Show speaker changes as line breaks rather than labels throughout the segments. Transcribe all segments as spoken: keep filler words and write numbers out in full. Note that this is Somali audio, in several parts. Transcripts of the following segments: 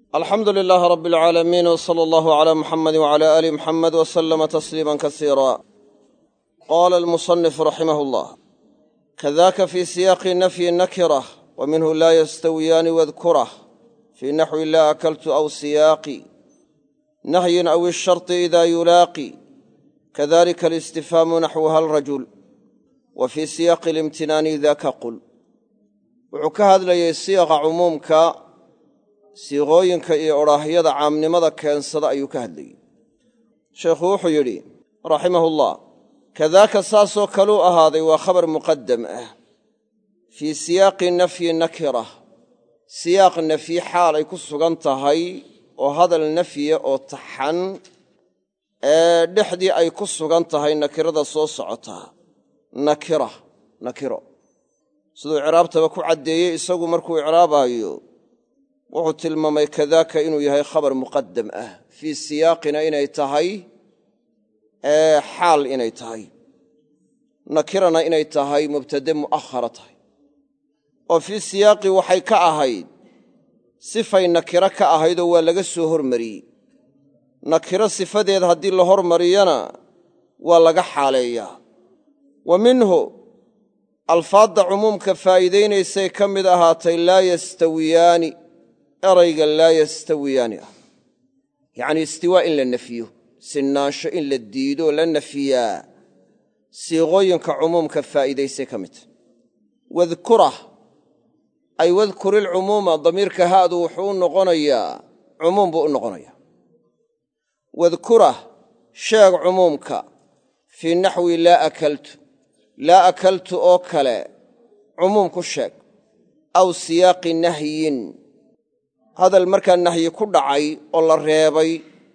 alxamdu lilaahi rabbi alcaalamiin w sala allahu calaa muxamedi wacalaa aali muxamed wa sallama tasliiman kasiira qaala almusanifu raximahu llah kadaka fii siyaaqi nafyi nakirah wa minhu laa yastawiyaani wadkurah fii naxwi laa akaltu aw siyaaqi nahyin aw isharti idaa yulaaqi kadalika alistifhaamu naxwu hal rajul wa fii siyaaqi alimtinaani daka qul wuxuu ka hadlayay siiqa cumuumka siiqooyinka iyo odhaahyada caamnimada keensada ayuu ka hadlayey sheekhu wuxuu yidhi raximahullah kadaaka saasoo kaluu ahaaday waa khabar muqadam ah fii siyaaqi nafyi nakirah siyaaq nafyi xaal ay ku sugan tahay oo hadal nafyiya oo taxan ee dhexdii ay ku sugan tahay nakirada soo socotaa nakira nakiro siduu icraabtaba ku caddeeyey isagu markuu icraabaayo wuxuu tilmaamay kadaaka inuu yahay khabar muqadam ah fii siyaaqina inay tahay ee xaal inay tahay nakirana inay tahay mubtade mu'ahara tahay oo fii siyaaqi waxay ka ahayd sifay nakiro ka ahaydoo waa laga soo hormariyey nakiro sifadeed haddii la hormariyana waa laga xaaleeyaa wa minhu alfaadda cumuumka faa'iidaynaysay ka mid ahaatay laa yastawiyaani erayga laa yastawiyaani ah yacnii istiwaa in la nefiyo sinnaansho in la diidoo la nefiyaa siiqooyinka cumuumka faa'iidaysay ka mid tahy wadkurah ay wadkurilcumuuma damiirka haadu wuxuu u noqonayaa cumuum buu u noqonayaa wadkurah sheeg cumuumka fii naxwi laa akaltu laa akaltu oo kale cumuum ku sheeg aw siyaaqi nahyin hadal markaa nahyi ku dhacay oo la reebay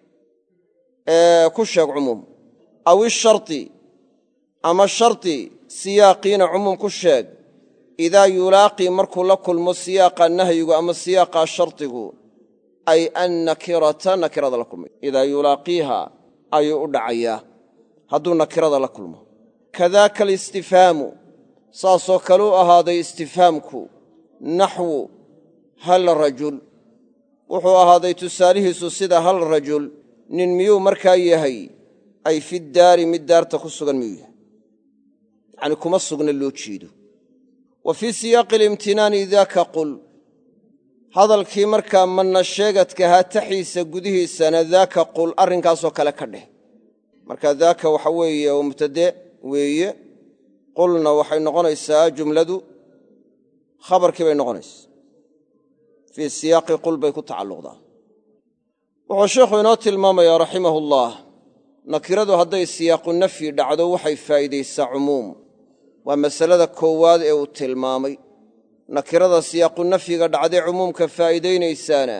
ee ku sheeg cumuum aw isharti ama sharti siyaaqiina cumuum ku sheeg idaa yulaaqii markuu la kulmo siyaaqa nahyigu ama siyaaqa shartigu ay annakirata nakirada la kulmay idaa yulaaqiiha ayuu u dhacayaa hadduu nakirada la kulmo kadaaka alistifhaamu saasoo kale u ahaaday istifhaamku naxwu hal rajul wuxuu ahaaday tusaalihiisu sida hal rajul nin miyuu markaa yahay ay fiddaari mid daarta ku sugan miyuu yahay yacnii kuma sugna loo jeedo wa fii siyaaqi alimtinaani daaka qul hadalkii markaa manna sheegadkahaa taxiisa gudihiisana daaka qul arrinkaasoo kale ka dheh marka daaka waxa weeye oo mubtade weeye qulna waxay noqonaysaa jumladu khabarkii bay noqonaysaa fii siyaaqi qul bay ku tacalluqdaa wuxuu sheikhu inoo tilmaamayaa raximahullah nakiradu hadday siyaaqu nafyi dhacdo waxay faa'iidaysaa cumuum waa masalada koowaad ee uu tilmaamay nakirada siyaaqu nafyiga dhacday cumuumka faa'iidaynaysaana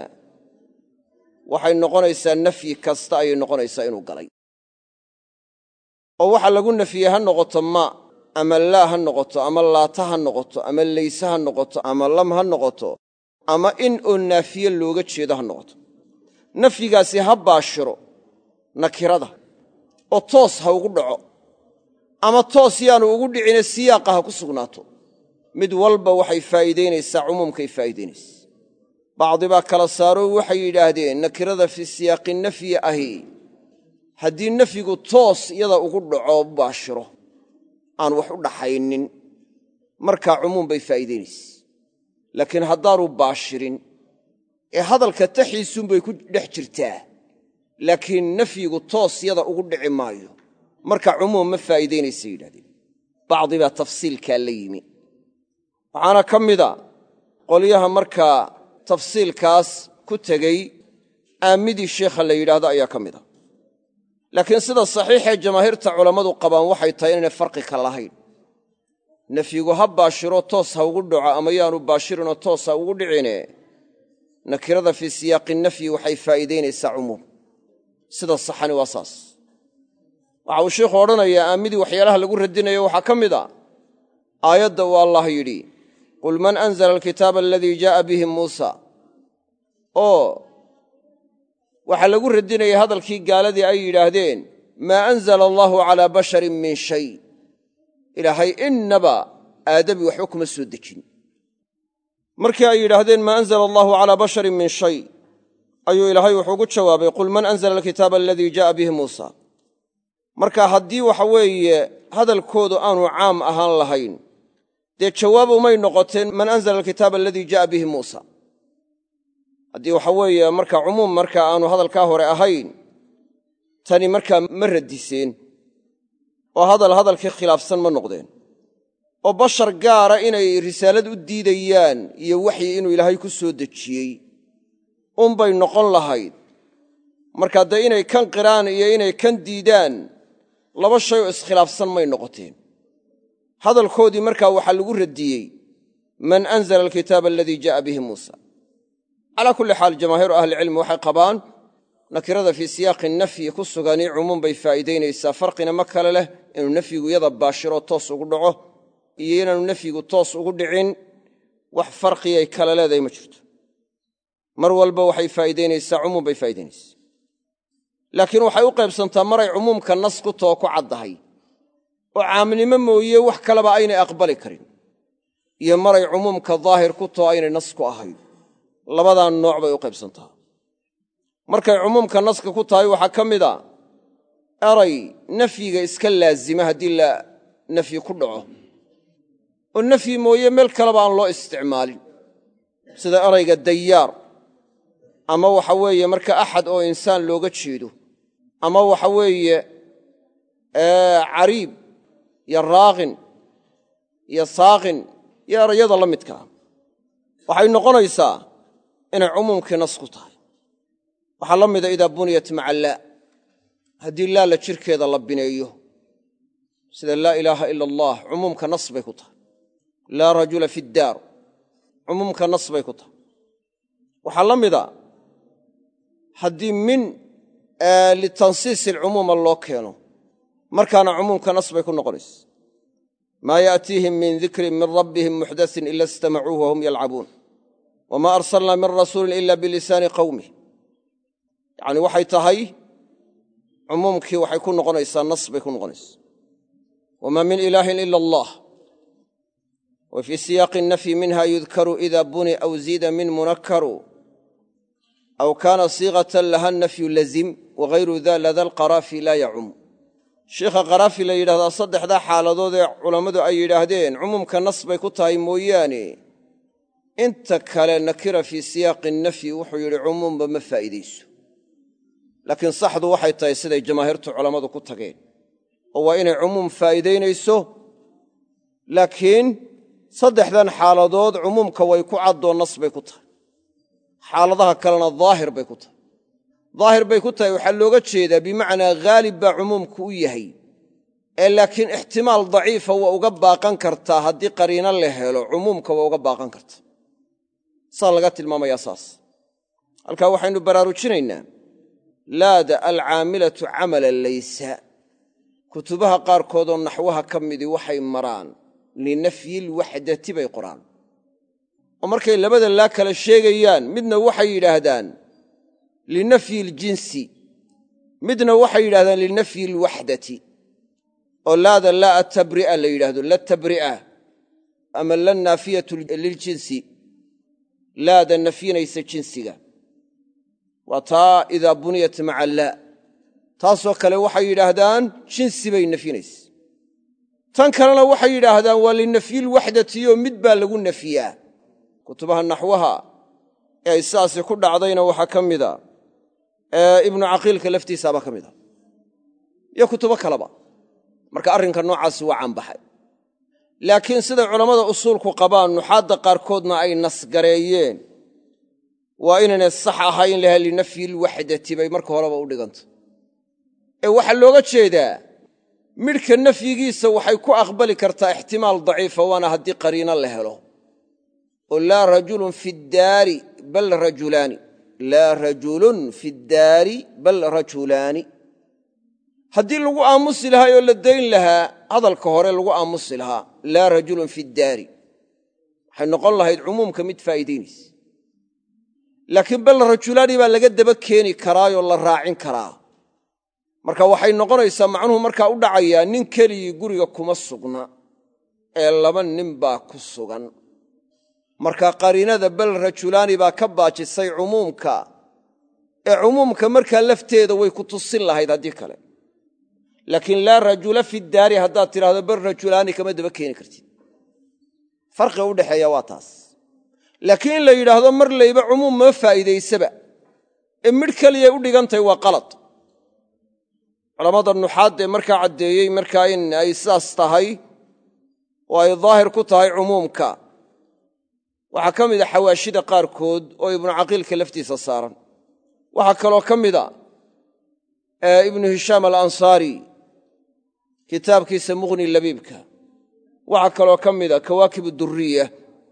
waxay noqonaysaa nafyi kasta ayay noqonaysaa inuu galay oo waxa lagu nafyey ha noqoto ma ama laa ha noqoto ama laata ha noqoto ama layse ha noqoto ama lam ha noqoto ama in oo naafiye looga jeedo ha noqoto nafyigaasi ha baashiro nakirada oo toos ha ugu dhaco ama toos yaanu ugu dhicine siyaaqa ha ku sugnaato mid walba waxay faa'iidaynaysaa cumuumkay faa'iidaynaysaa bacdi baa kala saaroo waxay yidhaahdeen nakirada fii siyaaqi nafyi ahi haddii nafyigu toos iyada ugu dhaco baashiro aan wax u dhaxaynin markaa cumuum bay faa'iidaynaysaa laakiin haddaanu baashirin ee hadalka taxiisunbay ku dhex jirtaa laakiin nafyigu toos yada ugu dhici maayo marka cumuum ma faa'iidaynaysa yidhahdeen bacdi baa tafsiilkaa la yimi waxaana ka mida qolyaha markaa tafsiilkaas ku tegey aammidii sheekha la yidhaahdo ayaa ka mid a laakiin sida saxiixee jamaahiirta culammadu qabaan waxay tahay inaynay farqi ka lahayn nafyigu ha baashiro toos ha ugu dhaco ama yaanu baashirinoo toos ha ugu dhicine nakirada fii siyaaqi nafyi waxay faa'iidaynaysaa cumuum sida saxani waa saas waxa uu sheikhu odhanayaa aammidii waxyaalaha lagu radinayo waxaa ka mid a aayadda uu allah yidhi qul man anzala alkitaaba aladii jaa'a bihi muusa oo waxaa lagu radinayay hadalkii gaaladii ay yidhaahdeen maa anzala allaahu calaa basharin min shay ilaahay innaba aadami waxba kuma soo dejin markii ay yidhaahdeen maa anzala allaahu calaa basharin min shay ayuu ilaahay wuxuu ugu jawaabay qul man anzala alkitaaba aladii jaa'a bihi muusa marka haddii waxa weeye hadalkoodu aanu caam ahaan lahayn dee jawaab umay noqoteen man anzala alkitaaba aladii jaa'a bihi muusa haddii waxa weeye marka cumuum marka aanu hadalkaa hore ahayn tani markaa ma radiseen oo hadal hadalkii khilaafsan ma noqdeen oo bashar gaara inay risaalad u diidayaan iyo waxyi inuu ilaahay ku soo dejiyey unbay noqon lahayd markaa dee inay kan qiraan iyo inay kan diidaan laba shay oo iskhilaafsan may noqoteen hadalkoodii markaa waxaa lagu radiyey man anzala alkitaaba aladii jaa'a bihi muusa calaa kulli xaal jamaahiiru ahlicilmi waxay qabaan nakirada fii siyaaqi nafyi ku sugani cumuum bay faa'iidaynaysaa farqina ma kale leh inuu nafyigu iyada baashiro toos ugu dhaco iyo inaanu nafyigu toos ugu dhicin wax farqiyay kala leedahay ma jirto mar walba waxay faa'iidaynaysaa cumuum bay faa'iidaynaysaa laakiin waxay u qaybsantaa maray cumuumka nas ku too ku caddahay oo caamnimo mooye wax kaleba aynay aqbali karin iyo maray cumuumka daahir ku too aynay nas ku ahayn labadaa nooc bay u qaybsantaa markay cumuumka naska ku tahay waxaa ka mid a eray nafyiga iska laazima haddii la nafyi ku dhaco oo nafyi mooye meel kaleba aan loo isticmaalin sida erayga dayaar ama waxa weeye marka axad oo insaan looga jeedo ama waxa weeye cariib iyo raaqin iyo saaqin iyo erayada la midkaa waxay noqonaysaa inay cumuumkii nas ku tahay waxaa la mida idaa buniyat maca laa haddii laa la jirkeeda la bineeyo sida laa ilaaha ila allah cumuumka nas bay ku tahay laa rajula fi ddaar cumuumka nas bay ku tahay waxaa la mida haddii min litansiisi alcumuuma loo keeno markaana cumuumka nas bay ku noqonaysa maa yaأtiihim min dikrin min rabbihim muxdasin ila istamacuuhu wahum yalcabuun wamaa arsalnaa min rasuulin ila bilisaani qawmih yacni waxay tahay cumuumkii waxay ku noqonaysaa nas bay ku noqonaysaa wamaa min ilaahin ila allah wa fii siyaaqi nafyi minha yudkaru ida buni aw ziida min munakaru aw kaana siiqatan laha nafyu lazim wagayru da lada alqaraafi laa yacum sheikha qaraafi la yidhahdaa saddexdaa xaaladood ee culammadu ay yidhaahdeen cumuumka nas bay ku tahay mooyaane inta kale nakira fii siyaaqi nafyi wuxuu yidhi cumuumba ma faa'iidayso laakiin saxdu waxay tahay siday jamaahiirtu culammadu ku tageen oo waa inay cumuum faa'iidaynayso laakiin saddexdan xaaladood cumuumka way ku caddoo nas bay ku tahay xaaladaha kalena daahir bay ku tahay daahir bay ku tahay waxaa looga jeedaa bimacnaa haalib baa cumuumku u yahay ee laakiin ixtimaal daciifa waa uga baaqan kartaa haddii qariino la helo cumuumka waa uga baaqan karta saa laga tilmaamayaa saas halkaa waxaynu baraarujinaynaa laada alcaamilatu camala laysa kutubaha qaarkoodoo naxwaha ka midii waxay maraan linafyilwaxdati bay qoraan oo markay labada laa kala sheegayaan midna waxay yidhaahdaan linafyi iljinsi midna waxay yidhahdaan linafyi ilwaxdati oo laada laa atabri'a la yidhaahdo la tabri'a ama la naafiyatu liljinsi laada nafyinaysa jinsiga waa taa idaa buniyat maca laa taasoo kale waxay yidhaahdaan jinsi bay nafyinaysa tan kalena waxay yidhaahdaan waa linafyilwaxdatiyo mid baa lagu nafyiyaa kutubaha naxwaha ee ay sidaasi ku dhacdayna waxaa ka mida ibnu caqiilka laftiisaabaa ka mida iyo kutubo kaleba marka arrinka noocaasi waa canbaxay laakiin siday culammada usuulku qabaan nuxaadda qaarkoodna ay nasgareeyeen waa inaynay sax ahayn laha linafyilwaxdati bay marka horeba u dhiganta ee waxaa looga jeedaa midhka nafyigiisa waxay ku aqbali kartaa ixtimaal daciifa waana haddii qariino la helo oo laa rajulun fi ddaari bal rajulaani laa rajulun fi ddaari bal rajulaani haddii lagu aamusi lahaa oo la dayn lahaa hadalka hore lagu aamusi lahaa laa rajulun fi ddaari waxay noqon lahayd cumuumka mid faa'iidaynaysa laakiin bal rajulaani baa laga daba keeni karaayoo la raacin karaa marka waxay noqonaysaa macnuhu markaa u dhacayaa nin keligii guriga kuma sugna ee laba nin baa ku sugan marka qariinada bal rajulaani baa ka baajisay cumuumka ee cumuumka markaa lafteeda way ku tusin lahayd haddii kale laakiin laa rajula fi daari haddaad tidhaahdo bar rajulaani kama daba keeni kartid farqiga u dhexeeya waa taas laakiin in la yidhaahdo mar layba cumuum ma faa'iidaysaba ee midh keliyay u dhigantahay waa qalad culammada nuxaadee markaa caddeeyey markaa in ay sidaas tahay oo ay daahir ku tahay cumuumka waxaa ka mida xawaashida qaarkood oo ibnu caqiilka laftiisa saaran waxaa kaloo ka mida ibnu hishaam alansaari kitaabkiisa mughni labiibka waxaa kaloo ka mida kawaakib duriya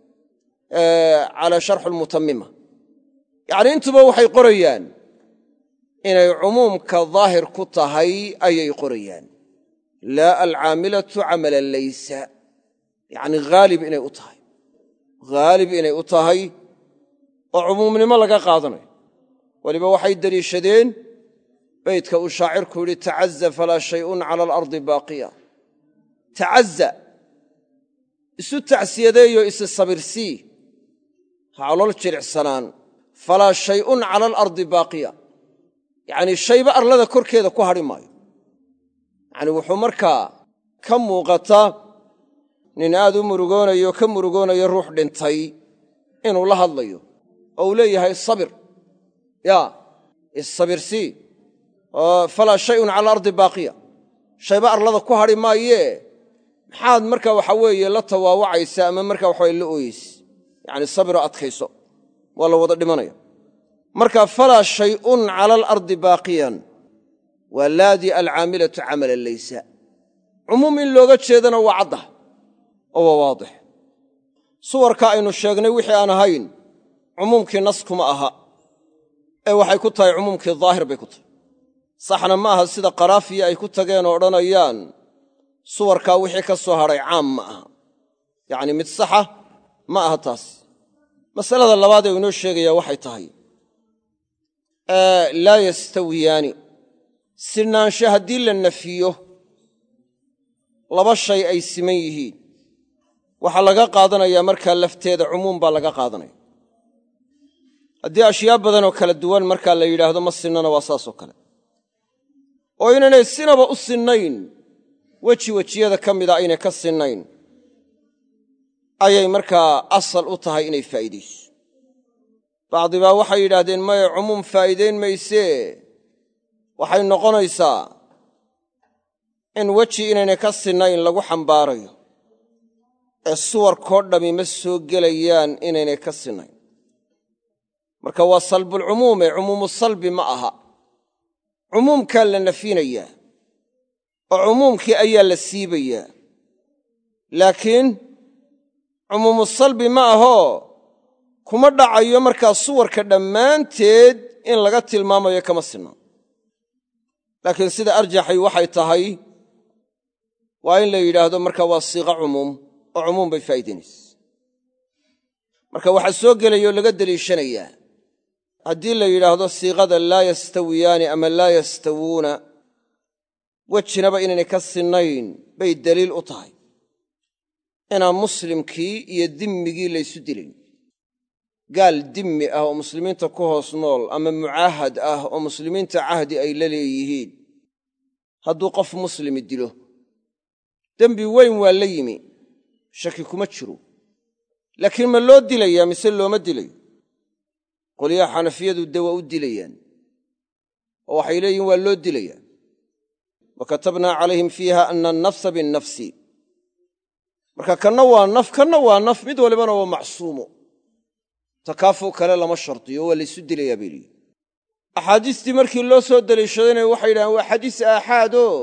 calaa sharxi lmutamima yacnii intuba waxay qorayaan inay cumuumka daahir ku tahay ayay qorayaan laa alcaamilatu camala laysa yacni haalib inay u tahay haalib inay u tahay oo cumuumnimo laga qaadanayo weliba waxay deliishadeen baydka uu shaacirku yidhi tacaza falaa shay'un cala alardi baaqiya tacaza isu tacsiyadeeyo isi sabirsii ha colol jilicsanaan falaa shay'un cala alardi baaqiya yacnii shayba arlada korkeeda ku hadhi maayo yacnii wuxuu markaa ka muuqataa nin aad u murugoonayo ka murugoonayo ruux dhintay inuu la hadlayo oo uu leeyahay sabir yaa issabirsii falaa shay'un cala alardi baaqiya shayba arlada ku hadhi maayee maxaad markaa waxa weeye la tawaawacaysa ama markaa waxaweye la ooyeysa yacni sabiro adkayso waa la wada dhimanaya marka falaa shay'un cala alardi baaqiyan waa laadii alcaamilatu camala laysa cumuum in looga jeedana waa caddah oo waa waadix suwarka aynu sheegnay wixii aan ahayn cumuumkii nas kuma aha ee waxay ku tahay cumuumkii daahir bay ku tahay saxna ma aha sida qaraafiya ay ku tageen oo odhanayaan suwarkaa wixii ka soo hadhay caam ma aha yacnii mid saxa ma aha taas masalada labaad ee uu inoo sheegayaa waxay tahay laa yastawiyaani sinaansho haddii la nafiyo laba shay ay siman yihiin waxaa laga qaadanayaa markaa lafteeda cumuum baa laga qaadanaya haddii ashyaa badanoo kala duwan markaa la yidhaahdo ma sinnana waa saasoo kale oo inaynay sinaba u sinnayn weji wejiyada ka mida aynay ka sinnayn ayay markaa asal u tahay inay faa'iidayso bacdi baa waxay yidhaahdeen maya cumuum faa'iidayn maysee waxay noqonaysaa in weji inaynay ka sinnayn lagu xambaarayo ee suwarkoo dhammi ma soo gelayaan inaynay ka sinnayn marka waa salbulcumuume cumuumu salbi ma aha cumuumkaa la nafinayaa oo cumuumkii ayaa la siibayaa laakiin cumuumu salbi ma ahoo kuma dhacayo markaa suwarka dhammaanteed in laga tilmaamayo kama sinna laakiin sida arjaxay waxay tahay waa in la yidhaahdo marka waa siiqa cumuum oo cumuum bay faa'iidaynaysa marka waxaa soo gelaya oo laga deliishanayaa haddii la yidhaahdo siiqada laa yastawiyaani ama laa yastawuuna wejinaba inaynay ka sinnayn bay deliil u tahay inaan muslimkii iyo dimmigii laysu dilayn gaal dimmi ah oo muslimiinta ku hoos nool ama mucaahad ah oo muslimiinta cahdi ay la leeyihiin hadduu qof muslimi dilo dembi weyn waa la yimi shaki kuma jiro laakiin ma loo dilayaa mise looma dilayo qolyaha xanafiyadu de waa u dilayaan oo waxay leeyihin waa loo dilayaa wa katabnaa calayhim fiiha ana annafsa binnafsi marka kanna waa naf kanna waa naf mid walibana waa macsuumo takaafu kale lama shardiyo waa laysu dilayaa bay leeyihin axaadiistii markii loo soo deliishadayna waxay yidhahdeen waa xadiis aaxaadoo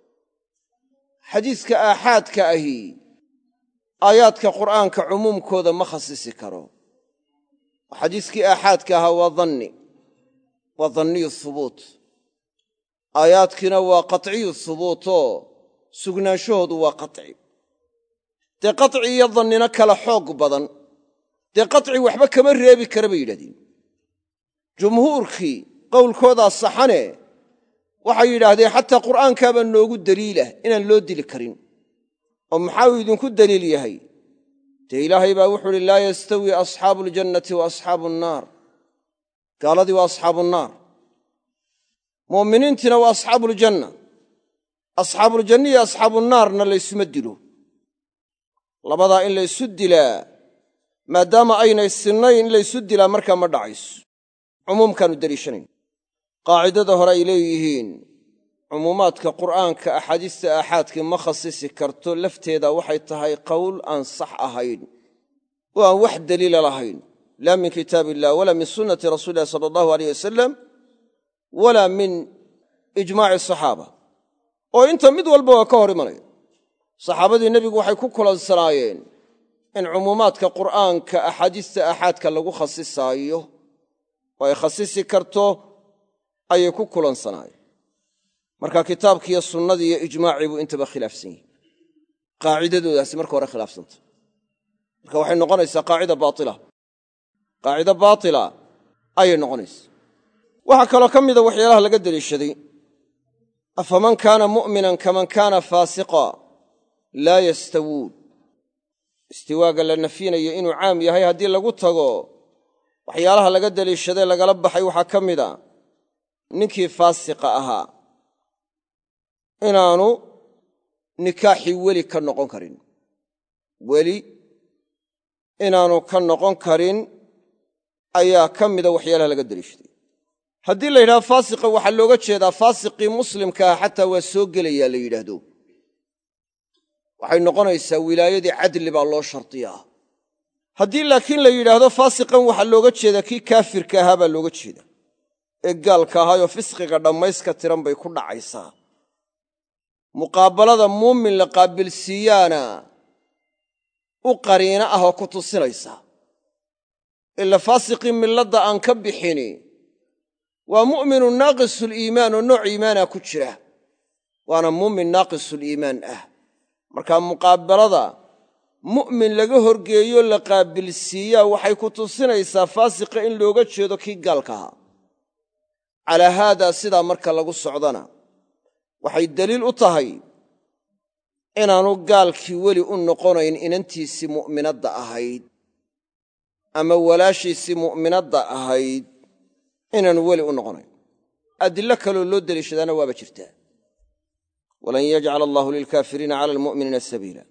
xadiiska aaxaadka ahi aayaadka qur'aanka cumuumkooda ma khasisi karo xadiiskii aaxaadka ahaa waa danni waa danniyu hubuut aayaadkiina waa qaطciyu hubuutoo sugnaanshahoodu waa qaطci dee qaطci iyo dannina kala xoog badan dee qaطci waxba kama reebi kara bay yidhahdeen jumhuurkii qowlkoodaa saxane waxay yidhaahdeen xataa qur'aankaabaa noogu deliilah inaan loo dili karin oo maxaa uu idinku deliil yahay dee ilaahay baa wuxuu uhi laa yastawi asxaabu aljannati wa asxaabu annaar gaaladii waa asxaabu nnaar mu'miniintina waa asxaabuuljanna asxaabuuljanna iyo asxaabuunnaarna laysuma dilo labadaa in laysu dilaa maadaama aynay sinnayn in laysu dilaa markaa ma dhacayso cumuumkaanu deliishanayn qaacidada hore ay leeyihiin cumuumaadka qur'aanka axaadiista aaxaadkii ma khasisi karto lafteeda waxay tahay qowl aan sax ahayn oo aan wax daliila lahayn laa min kitaab illah walaa min sunnati rasuuli illahi sala allahu alayh wasalam walaa min ijmaaci asaxaaba oo inta mid walba waa ka hor imanaya saxaabadii nebigu waxay ku kulansanaayeen in cumuumaadka qur'aanka axaadiista aaxaadka lagu khasisaayo oo ay khasisi karto ayay ku kulansanaayeen marka kitaabkiiyo sunnadii iyo ijmaacii buu intaba khilaafsan yahay qaacidadoodaasi marka hore khilaafsanta marka waxay noqonaysaa qaacida baatila qaacido baatila ayay noqonaysaa waxaa kaloo ka mida waxyaalaha laga deliishaday afaman kaana mu'minan kaman kaana faasiqa laa yastawuun istiwaaga la nafyinayo inuu caam yahay haddii lagu tago waxyaalaha laga deliishadee lagala baxay waxaa ka mida ninkii faasiqa ahaa inaanu nikaaxii weli ka noqon karin weli inaanu ka noqon karin ayaa ka mida waxyaalaha laga deliishaday haddii la yidhahdo faasiqa waxaa looga jeedaa faasiqii muslimkaa xataa waa soo gelayaa la yidhaahdo waxay noqonaysaa wilaayadii cadli baa loo shardiyaa haddii laakiin la yidhaahdo faasiqan waxaa looga jeedaa kii kaafirka ahaa baa looga jeeda ee gaalka ahaayoo fisqiga dhammayska tiran bay ku dhacaysaa muqaabalada muumin la qaabilsiiyaana u qariino ah oo ku tusinaysa ila faasiqii milladda aan ka bixini waa mu'minu naaqisuliimaan oo nooc iimaana ku jira waana muumin naaqisuliimaan ah markaa muqaabalada mu'min laga horgeeyo la qaabilsiiyaa waxay ku tusinaysaa faasiqa in looga jeedo kii gaalka ahaa calaa haadaa sidaa marka lagu socdana waxay deliil u tahay inaanu gaalkii weli u noqonayn inantiisii mu'minadda ahayd ama walaashiisii mu'minadda ahayd inaanu weli u noqonayn adillo kaloo loo deliishadaana waaba jirtaa walan yajcala allaahu lilkaafiriina cala almu'miniina sabiila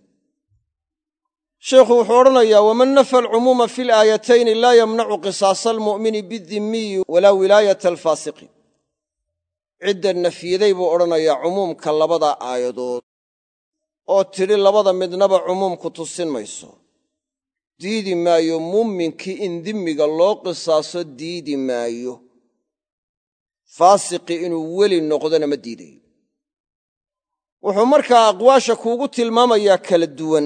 sheikhu wuxuu odhanayaa waman nafa alcumuuma fi laayatayni laa yamnacu qisaasa almu'mini bidimmiyi walaa wilaayata alfaasiqi cidda nafyiday buu odhanayaa cumuumka labada aayadood oo tidhi labada midnaba cumuumku tusin mayso diidi maayo muuminkii in dimmiga loo qisaaso diidi maayo faasiqi inuu weli noqdona ma diidayo wuxuu markaa aqwaasha kuugu tilmaamayaa kala duwan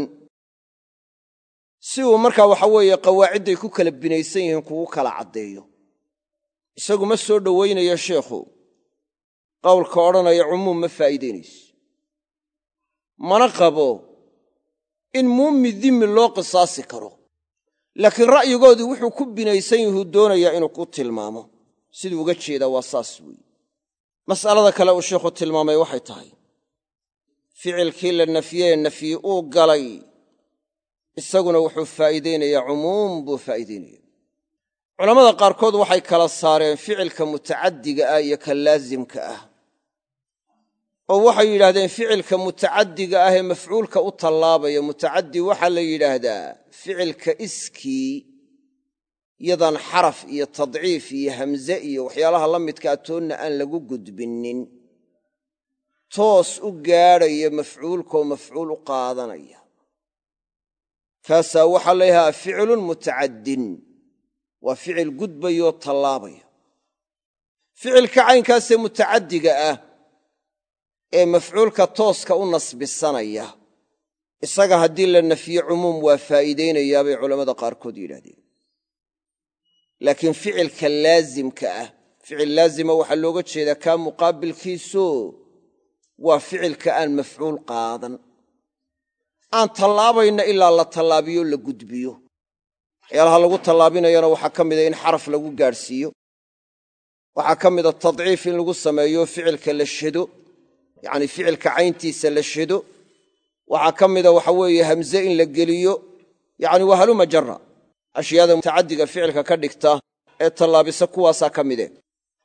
si uu markaa waxa weeye qawaacidday ku kala binaysan yihiin kugu kala caddeeyo isagu ma soo dhowaynayo sheekhu qowlka odhanaya cumuum ma faa'iidaynayso mana qabo in muumi dimmi loo qisaasi karo laakiin ra'yigoodii wuxuu ku binaysan yahuu doonayaa inuu ku tilmaamo siduu uga jeedaa waa saas weeye mas'alada kale uu sheekhu tilmaamay waxay tahay ficilkii la nafyee nafyi uu galay isaguna wuxuu faa'iidaynayaa cumuum buu faa'iidaynaya culammada qaarkood waxay kala saareen ficilka mutacaddiga ah iyo ka laasimka ah oo waxay yidhaahdeen ficilka mutacaddiga ah ee mafcuulka u tallaabaya mutacaddi waxaa la yidhaahdaa ficilka iskii yadan xaraf iyo tadciif iyo hamze iyo waxyaalaha la midkaa toonna aan lagu gudbinnin toos u gaadhaya mafcuulkaoo mafcuul u qaadanaya kaasaa waxaa la yidhahdaa ficilun mutacaddin waa ficil gudbayoo tallaabaya ficilka caynkaasee mutacaddiga ah ee mafcuulka tooska u nasbisanaya isaga haddii la nafye cumuum waa faa'iidaynayaa bay culammada qaarkood yidhahdeen laakiin ficilka laasimka ah ficil laazima waxaa looga jeedaa kaa muqaabilkiiso waa ficilka aan mafcuul qaadan aan tallaabayna ilaa la tallaabiyo la gudbiyo waxyaalaha lagu tallaabinayana waxaa ka mida in xaraf lagu gaadhsiiyo waxaa ka mida tadciif in lagu sameeyo ficilka la shado yacni ficilka cayntiisa la shado waxaa ka mida waxa weeye hamze in la geliyo yacni waa haluma jarra ashyaada mutacaddiga ficilka ka dhigta ee tallaabisa kuwaasaa ka mide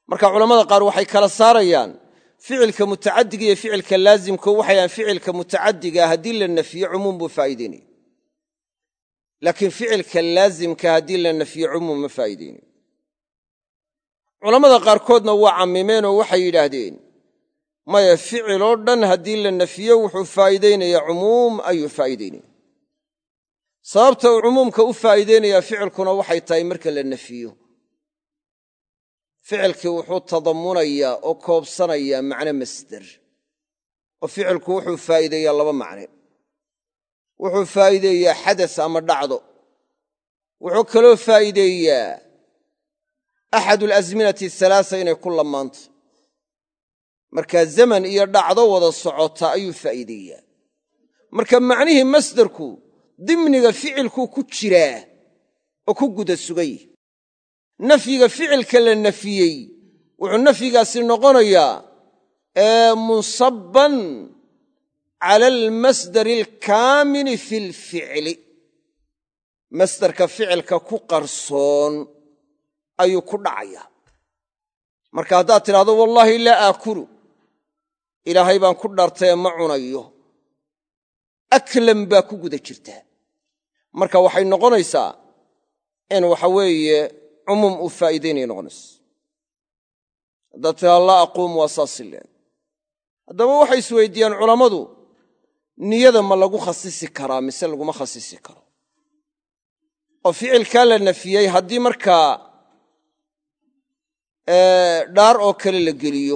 marka culamada qaar waxay kala saarayaan ficilka mutacaddiga iyo ficilka laazimka waxayaan ficilka mutacaddiga haddii la nafiyo cumuum buu faa'iideynaya laakiin ficilka laazimka haddii la nafiyo cumuum ma faa'iideynayo culamada qaarkoodna waa cammimeenoo waxay yidhaahdeen maya ficil oo dhan haddii la nafiyo wuxuu faa'iideynayaa cumuum ayuu faa'iideynaya sababta uu cumuumka u faa'iideynayaa ficilkuna waxay tahay marka la nafiyo ficilkii wuxuu tadammunayaa oo koobsanayaa macno masder oo ficilku wuxuu faa'iideeyaa laba macne wuxuu faa'iideeyaa xadas ama dhacdo wuxuu kaloo faa'iideeyaa axadu alasminati ahalaasa inay ku lamaanto markaa zaman iyo dhacdo wada socota ayuu faa'iideeyaa marka macnihii masderku dimniga ficilkuu ku jiraa oo ku guda sugay nafyiga ficilka la nafiyey wuxuu nafyigaasi noqonayaa ee munsabban cala almasdari alkaamili fi lficli masdarka ficilka ku qarsoon ayuu ku dhacayaa marka haddaad tidhahdo wallaahi laa aakulu ilaahay baan ku dhartaye ma cunayo aklan baa ku guda jirtaa marka waxay noqonaysaa in waxa weeye cumuum uu faa'iidaynaya noqonayso haddaad tidhahdo laa aquum waa saasi leen haddaba waxay isweydiiyaan culammadu niyada ma lagu khasisi karaa mise laguma khasisi karo oo ficilkaa la nafiyey haddii markaa dhaar oo kale la geliyo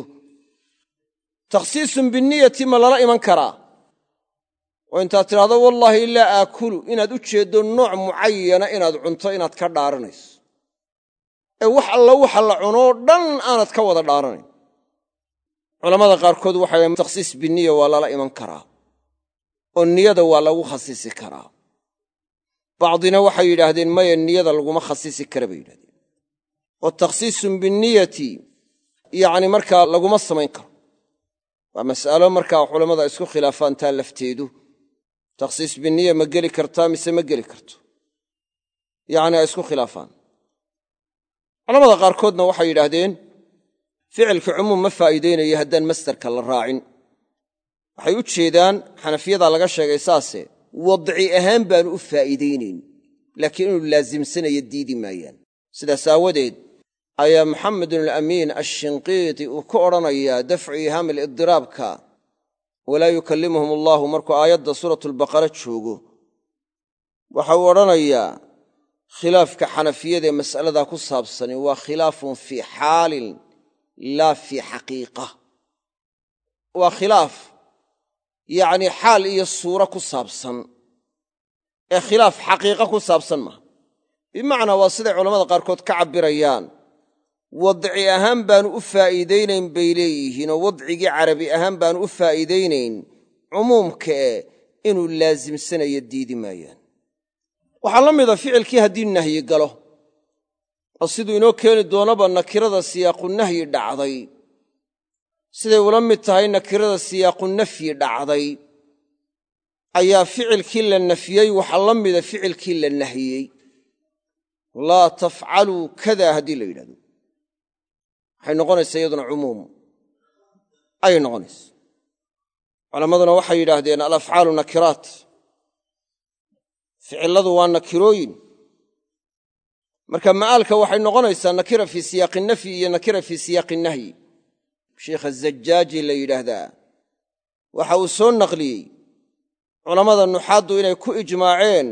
takhsiisun binniyati ma lala iman karaa oo intaad tidhahdo wallaahi laa aakulu inaad u jeeddo nooc mucayana inaad cunto inaad ka dhaaranayso ee wax alla waxa la cunoo dhan aanad ka wada dhaaranayn culammada qaarkood waxay takhsiis binniya waa lala iman karaa oo niyada waa lagu khasisi karaa bacdina waxay yidhaahdeen maya niyada laguma khasisi kara bay yidhahdeen oo takhsiisun binniyati yacni markaa laguma samayn karo waa mas'alo markaa culammada isku khilaafaan taa lafteedu takhsiis binniya ma geli kartaa mise ma geli karto yacni ay isku khilaafaan culamada qaarkoodna waxay yidhaahdeen ficilka cumuum ma faa'iideynayo haddaan masdarka la raacin waxay u jeedaan xanafiyadaa laga sheegay saase wadci ahaan baanu u faa'iidaynayn laakiin inuu laasimsanayo diidi maayaan sidaas aawadeed ayaa maxamedun alamiin ashinqiiti uu ku odhanayaa dafcu ihaami lidiraabka walaa yukallimuhum allaahu markuu aayadda suuratulbaqara joogo waxa uu odhanayaa khilaafka xanafiyada ee mas'aladaa ku saabsani waa khilaafun fii xaalin laa fii xaqiiqa waa khilaaf yacnii xaal iyo suuro ku saabsan ee khilaaf xaqiiqa ku saabsan maha bimacnaa waa siday culammada qaarkood ka cabbirayaan wadci ahaan baanu u faa'iidaynayn bay leeyihiinoo wadcigii carabi ahaan baanu u faa'iidaynayn cumuumka e inuu laasimsanayo diidi maayaan waxaa la mida ficilkii haddii nahyi galo oo siduu inoo keeni doonaba nakirada siyaaqu nahyi dhacday siday ula mid tahay nakirada siyaaqu nafyi dhacday ayaa ficilkii la nafyey waxaa la mida ficilkii la nahiyey laa tafcaluu kada haddii la yidhahdo waxay noqonaysaa iyaduna cumuum ayay noqonaysa culammaduna waxay yidhaahdeen alafcaalu nakiraat ficilladu waa nakirooyin marka ma'aalka waxay noqonaysaa nakira fii siyaaqi nafyi iyo nakira fii siyaaqi nahyi sheikha zajaaji la yidhaahdaa waxa uu soo naqliyey culammada nuxaaddu inay ku ijmaaceen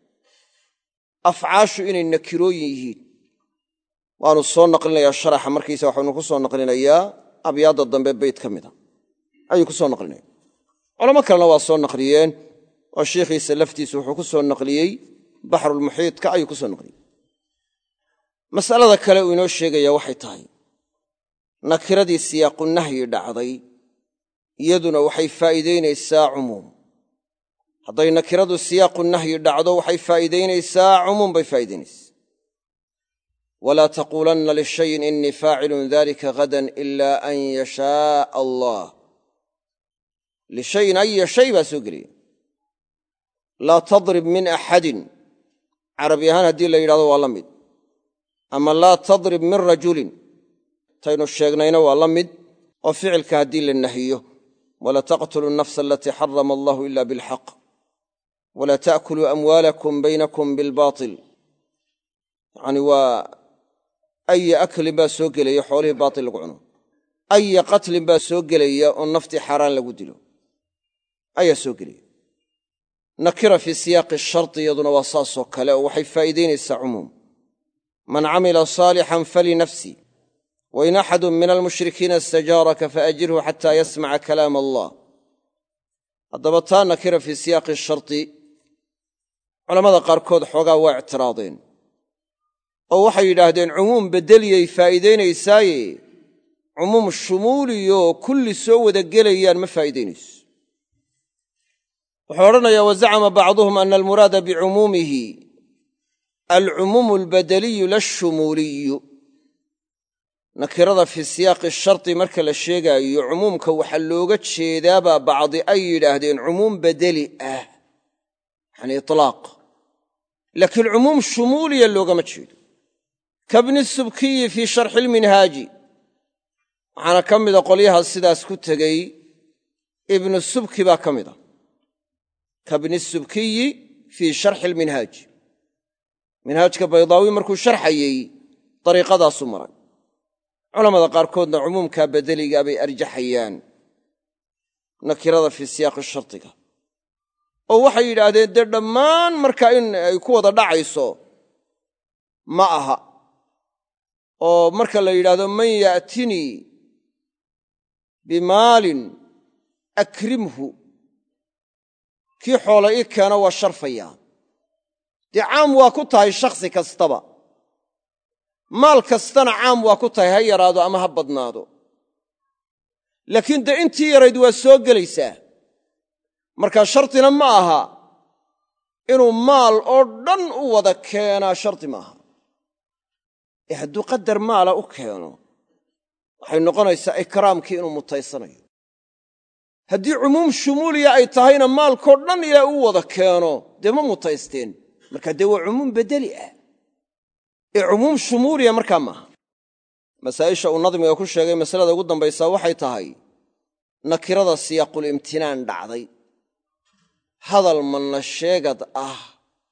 afcaashu inay nakirooyin yihiin waanu soo naqlinayaa sharaxa markiisa waxaanu ku soo naqlinayaa abyaadda dambe beyt ka mida ayuu ku soo naqlinaya culamo kalena waa soo naqliyeen oo sheikhiisa laftiisa wuxuu ku soo naqliyey baxrulmuxiidka ayuu ku soo naqliyey mas'alada kale uu inoo sheegaya waxay tahay nakiradii siyaaqu nahyi dhacday iyaduna waxay faa'iidaynaysaa cumuum hadday nakiradu siyaaqu nahyi dhacdo waxay faa'iidaynaysaa cumuum bay faa'iidaynaysaa walaa taquulanna lishayin innii faacilun dalika hadan ilaa an yashaa'a allah lishayin aya shay baa soo gelaya laa tadrib min axadin carabi ahaan haddii la yidhahdo waa la mid ama laa tadrib min rajulin taynu sheegnayna waa la mid oo ficilka haddii la nahiyo wala taqtulu nafsa alatii xarama allahu ila bilxaq wala ta'kuluu amwaalakum baynakum bilbaatil yacni waa aya aklin baa soo gelaya xoolihii baatil lagu cuno aya qatlin baa soo gelaya oo naftii xaaraan lagu dilo ayaa soo gelaya nakira fii siyaaqi sharti iyaduna waa saasoo kale oo waxay faa'iidaynaysaa cumuum man camila saalixan falinafsi wain axadun min almushrikiina istajaaraka faajirhu xataa yasmaca kalaam allah haddaba taa nakira fii siyaaqi sharti culammada qaarkood xoogaa waa ictiraadeen oo waxay yidhaahdeen cumuum beddeliyay faa'iidaynaysaaye cumuum shumuuliyoo kulli soo wada gelayaan ma faa'iidaynayso wuxuu odhanayaa wazacama bacduhum ana almuraada bicumuumihi alcumuumu albadeliyu lashumuuliyu nakirada fii siyaaqi sharti marka la sheegaayo cumuumka waxaa looga jeedaabaa bacdi ay yidhaahdeen cumuum bedeli ah yani itlaaq laakiin cumuum shumuuliya loogama jeedo kabni subkiyi fii sharxi ilminhaaji waxaana ka mida qolyaha sidaas ku tegey ibnu subki baa ka mida kabni subkiyi fii sharxi ilminhaaj minhaajka baydaawi markuu sharxayey dariiqadaasuu maray culammada qaarkoodna cumuumkaa bedeligaa bay arjaxayaan nakirada fii siyaaqi shardiga oo waxay yidhaahdeen dee dhammaan markaa in ay ku wada dhacayso ma aha oo marka la yidhaahdo man ya'tinii bimaalin akrimhu kii xoola ii keeno waa sharfayaa dee caam waa ku tahay shakhsi kastaba maal kastana caam waa ku tahay ha yaraado ama ha badnaado laakiin dee intii yarayd waa soo gelaysaa markaa shardina ma aha inuu maal oo dhan u wada keenaa shardi maaha ee hadduu qadar maala u keeno waxay noqonaysaa ikraamkii inuu mutaysanayo haddii cumuum shumuuliya ay tahayna maalkoo dhan ilaa u wada keeno dee ma mutaysteen markaa dee waa cumuum bedeli ah ee cumuum shumuuliya markaa maaha masaa'isha uu nadmiga ku sheegay masalada ugu dambaysaa waxay tahay nakirada siyaaqulimtinaan dhacday hadal manna sheegad ah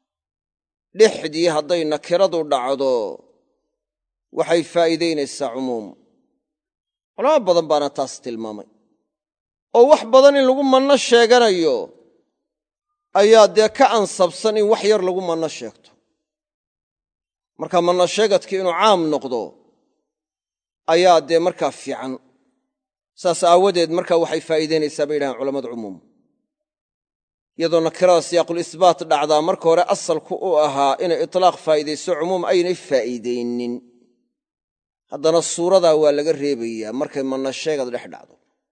dhexdii hadday nakiradu dhacdo waxay faa'iidaynaysaa cumuum culamo badan baana taas tilmaamay oo wax badan in lagu manno sheeganayo ayaa dee ka ansabsan in wax yar lagu manno sheegto marka manno sheegadkii inuu caam noqdo ayaa dee markaa fiican saas aawadeed markaa waxay faa'iidaynaysaa bay yidhahaan culammada cumuum iyadoo nakirada siyaaqul isbaat dhacdaa marka hore asalku u ahaa inay itlaaq faa'iidayso cumuum aynay faa'iidaynin haddana suuradaa waa laga reebayaa markay manna sheegad dhex dhacdo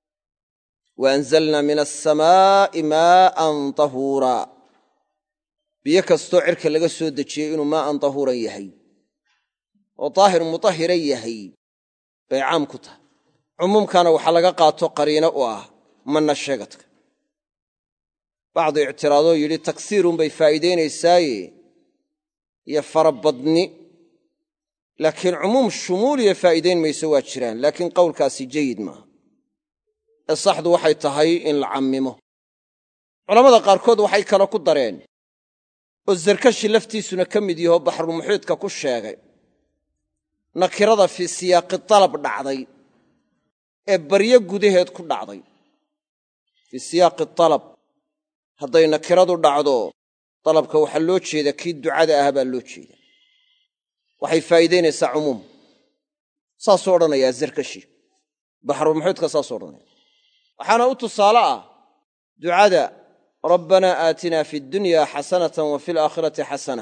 wa anzalnaa min asamaa'i maa'an tahuuraa biyo kastoo cirka laga soo dejiyey inuu maa'an tahuuran yahay oo daahir mutahiran yahay bay caam ku tahay cumuumkaana waxaa laga qaato qariino u ah manna sheegadka bacdu ictiraadoo yidhi tagsiirunbay faa'iidaynaysaaye iyo farabadni laakiin cumuum shumuuliya faa'iidayn mayso waa jiraan laakiin qowlkaasi jayid maaha ee saxdu waxay tahay in la cammimo culammada qaarkood waxay kale ku dareen oo sarkashi laftiisuna ka mid yahoo baxrulmuxiidka ku sheegay nakirada fii siyaaqi dalab dhacday ee baryo gudaheed ku dhacday fii siyaaqi dalab hadday nakiradu dhacdo dalabka waxaa loo jeeda kii ducada ah baa loo jeeda waxay faa'iidaynaysaa cumuum saasuu odhanayaa sarkashi baxrulmuxiidka saasuu odhanaya waxaana u tusaale ah ducada rabbanaa aatinaa fi ddunyaa xasanatan wa fi alaakhirati xasana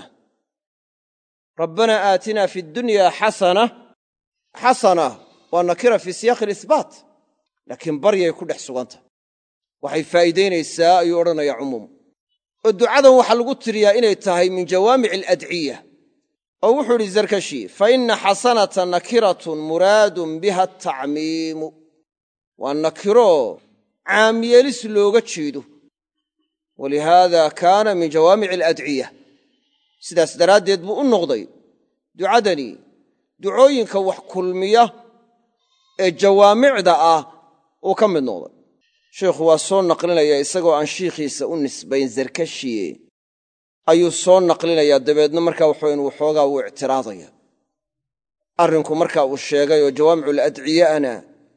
rabbanaa aatinaa fi ddunyaa xasana xasana waa nakira fii siyaaqi alisbaat laakiin baryay ku dhex sugantah waxay faa'iidaynaysaa ayuu odhanayaa cumuum oo ducadan waxaa lagu tiriyaa inay tahay min jawaamic aladciya oo wuxuu idhi sarkashi fa inna xasanata nakiratun muraadun biha atacmiimu waa nakiro caamyeelis looga jeedo walihaada kaana min jawaamic aladciya sidaas daraaddeed buu u noqday ducadani ducooyinka wax kulmiya ee jawaamicda ah uu ka mid noqday sheekhu waa soo naqlinaya isagoo aan shiikhiisa u nisbayn zarkashiye ayuu soo naqlinayaa dabeedna markaa waxaweyn waxoogaa uu ictiraadaya arrinku markaa uu sheegay oo jawaamicul adciyaana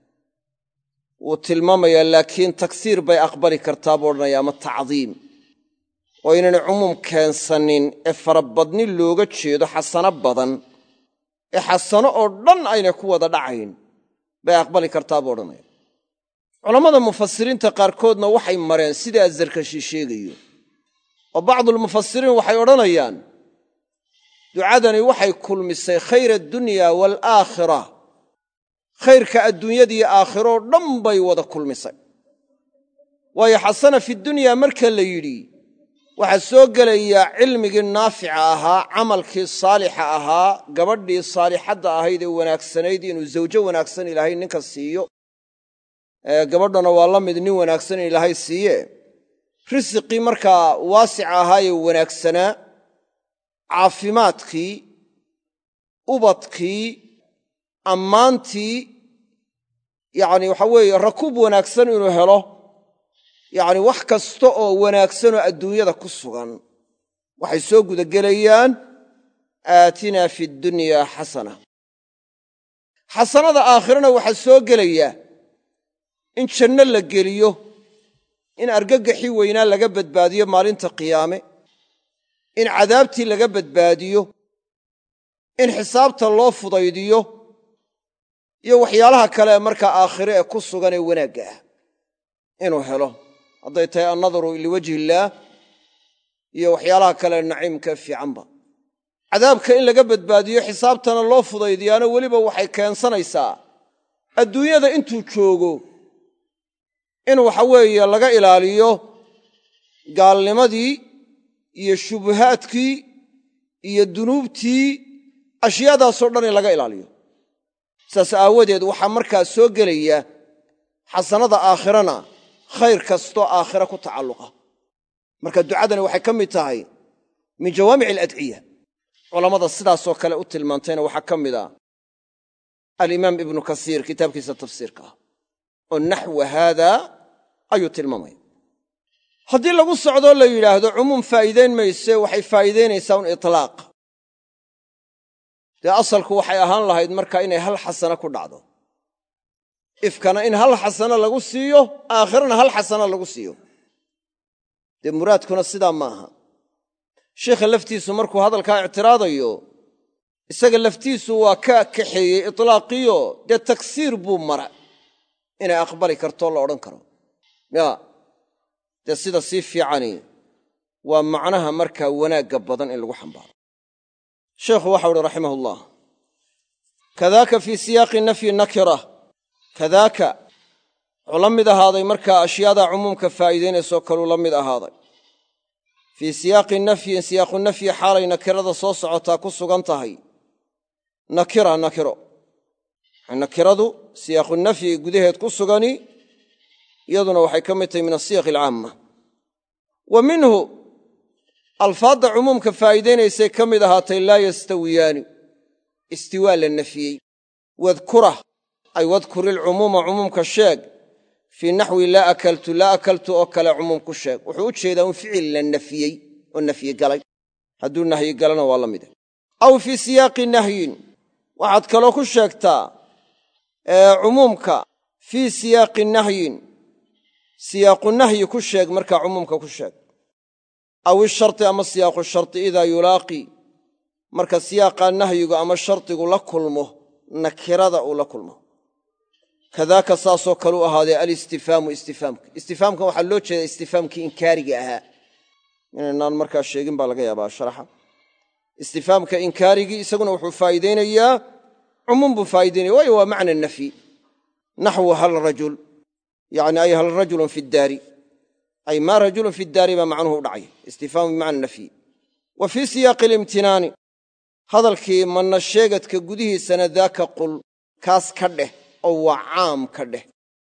wuu tilmaamayaa laakiin tagsiir bay aqbali kartaa buu odhanaya ama tacdiim oo inaynay cumuum keensanin ee farabadni looga jeedo xasano badan ee xasano oo dhan aynay ku wada dhacayn bay aqbali kartaa buu odhanaya culammada mufasiriinta qaarkoodna waxay mareen sidaa zarkashi sheegayo oo bacdulmufasiriin waxay odhanayaan ducadani waxay kulmisay khayr addunya waalaakhira khayrka adduunyadiiyo aakhiroo dhan bay wada kulmisay waayo xasana fi dunyaa marka la yidhi waxaa soo gelayaa cilmigii naafica ahaa camalkii saalixa ahaa gabadhii saalixadda ahayd ee wanaagsanayd inuu zawjo wanaagsan ilaahay ninka siiyo gabadhana waa la mid nin wanaagsan in ilaahay siiye risiqii markaa waasica ahaayee wanaagsanaa caafimaadkii ubadkii ammaantii yacni waxaa weeye rakuub wanaagsan inuu helo yacni wax kasta oo wanaagsanoo adduunyada ku sugan waxay soo gudagelayaan aatinaa fi ddunyaa xasana xasanada aakhirana waxaa soo gelaya in janno la geliyo in argagaxii weynaa laga badbaadiyo maalinta qiyaame in cadaabtii laga badbaadiyo in xisaabta loo fudaydiyo iyo waxyaalaha kale ee markaa aakhire ee ku sugan ee wanaagga ah inuu helo hadday tahay annadaru liwajhi illaah iyo waxyaalaha kale naciimka fiicanba cadaabka in laga badbaadiyo xisaabtana loo fudaydiyaana weliba waxay keensanaysaa adduunyada intuu joogo in waxa weeye laga ilaaliyo gaalnimadii iyo shubuhaadkii iyo dunuubtii ashyaadaasoo dhan in laga ilaaliyo saas aawadeed waxaa markaa soo gelaya xasanada aakhirana khayr kastoo aakhira ku tacalluqa marka ducadani waxay ka mid tahay min jawaamic aladciya culammada sidaasoo kale u tilmaantayna waxaa ka mid a alimaam ibnu kasiir kitaabkiisa tafsiirka ah oo naxwa haada ayuu tilmaamaya haddii lagu socdoo la yidhaahdo cumuum faa'iidayn mayse waxay faa'iidaynaysaa un itlaaq dee asalku waxay ahaan lahayd markaa inay hal xasano ku dhacdo ifkana in hal xasano lagu siiyo aakhirana hal xasano lagu siiyo dee muraadkuna sidaa ma aha sheikha laftiisu markuu hadalkaa ictiraadayo isaga laftiisu waa ka kaxeeyey itlaaqiyo dee tagsiir buu mara inay aqbali kartoo la odhan karo ya dee sida sii fiicani waa macnaha markaa wanaagga badan in lagu xambaaro sheekhu waxau uhi raximah ullah kadaaka fii siyaaqi nafyi nakira kadaaka wuxuu la mid ahaaday markaa ashyaada cumuumka faa'iidaynaysoo kaluu la mid ahaaday fii siyaaqi nafyin siyaaqu nafyi xaalay nakirada soo socotaa ku sugan tahay nakira nakiro nakiradu siyaaqu nafyi gudaheed ku sugani iyaduna waxay ka mid tahay min asiyaq alcaamma wa minhu alfaadda cumuumka faa'iidaynaysay ka mid ahaatay laa yastawiyaani istiwaa la nafiyey wadkurah ay wadkur ilcumuuma cumuumka sheeg fii naxwi laa akaltu laa akaltu oo kale cumuum ku sheeg wuxuu u jeedaa un ficil la nafiyey oo nafyi galay hadduu nahyi galana waa la mida aw fii siyaaqi nahyin waxaad kaloo ku sheegtaa cumuumka fii siyaaqi nahyin siyaaqu nahyi ku sheeg markaa cumuumka ku sheeg aw isharti ama siyaaqu sharti idaa yulaaqi marka siyaaqa nahyigu ama shardigu la kulmo nakirada uu la kulmo kadaaka saasoo kaleu ahaaday alistifhaamu istifhaamka istifhaamkan waxaa loo jeedaa istifhaamkii inkaariga ahaa inaynaan markaa sheegin baa laga yaabaa sharaxa istifhaamka inkaarigii isaguna wuxuu faa'iidaynayaa cumuum buu faa'idaynaya waayo waa macna nafyi naxwu hal rajul yacni ay hal rajulun fi ddaari ay maa rajulun fi ddaari baa macnuhu u dhacay istifhaamu bimacna nafyi wa fii siyaaqi alimtinaani hadalkii manna sheegadka gudihiisana daaka qul kaas ka dheh oo waa caam ka dheh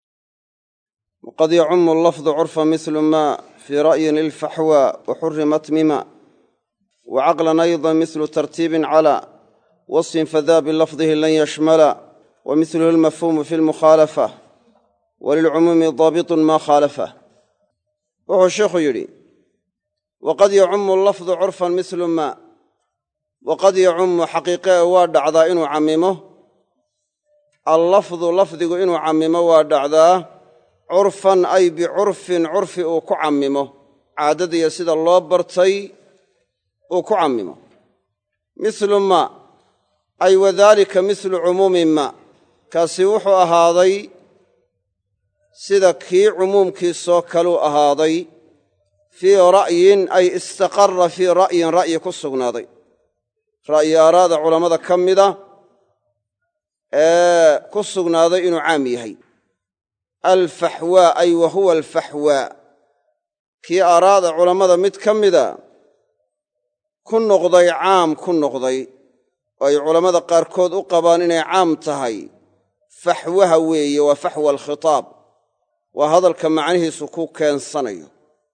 waqad yacumu allafdu curfa mislu maa fii ra'yin ilfaxwa wa xurimat mima wa caqlan aydan mislu tartiibin calaa wasfin fadaa bilafdihi lan yashmala ومثله المفهوم في المخالفة وللعموم ضابط ما خالفه. وهو الشيخ يري وقد يعم اللفظ عرفا مثل ما وقد يعم حقيقة وادعذا إنو عممه اللفظ لفظه إنو عممه وادعذا عرفا أي بعرف عرف أو كعممه عادد يسيد الله برتي أو كعممه مثل ما أي وذلك مثل عموم ما كاسيوح أهاضي سيدا كي عموم كي سوكلو أهاضي في رأي أي استقر في رأي رأي كسغناضي رأي أراد علماء كمدا آه كسغناضي إنو عاميهي الفحواء أي وهو الفحواء كي أراد علماء متكمدا كن نقضي عام كن نقضي أي علماء قاركود أقبان إني عام تهي فحوها وي وفحوى الخطاب وهذا الكمعنه سكوك كان صنيه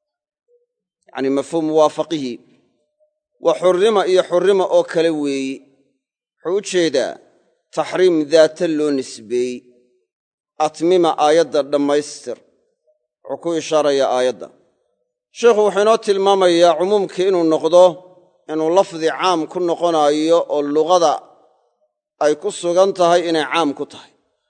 يعني مفهوم موافقه وحرم إيا حرم أو كلوي حوشيدا تحريم ذات اللو نسبي أتمم آيات لما يستر عكو إشارة يا آيات شيخ وحينات الماما يا عموم كإنو النقضة إنو لفظ عام كن نقونا أيو اللغة أي كسو غانتهاي إني عام كتهاي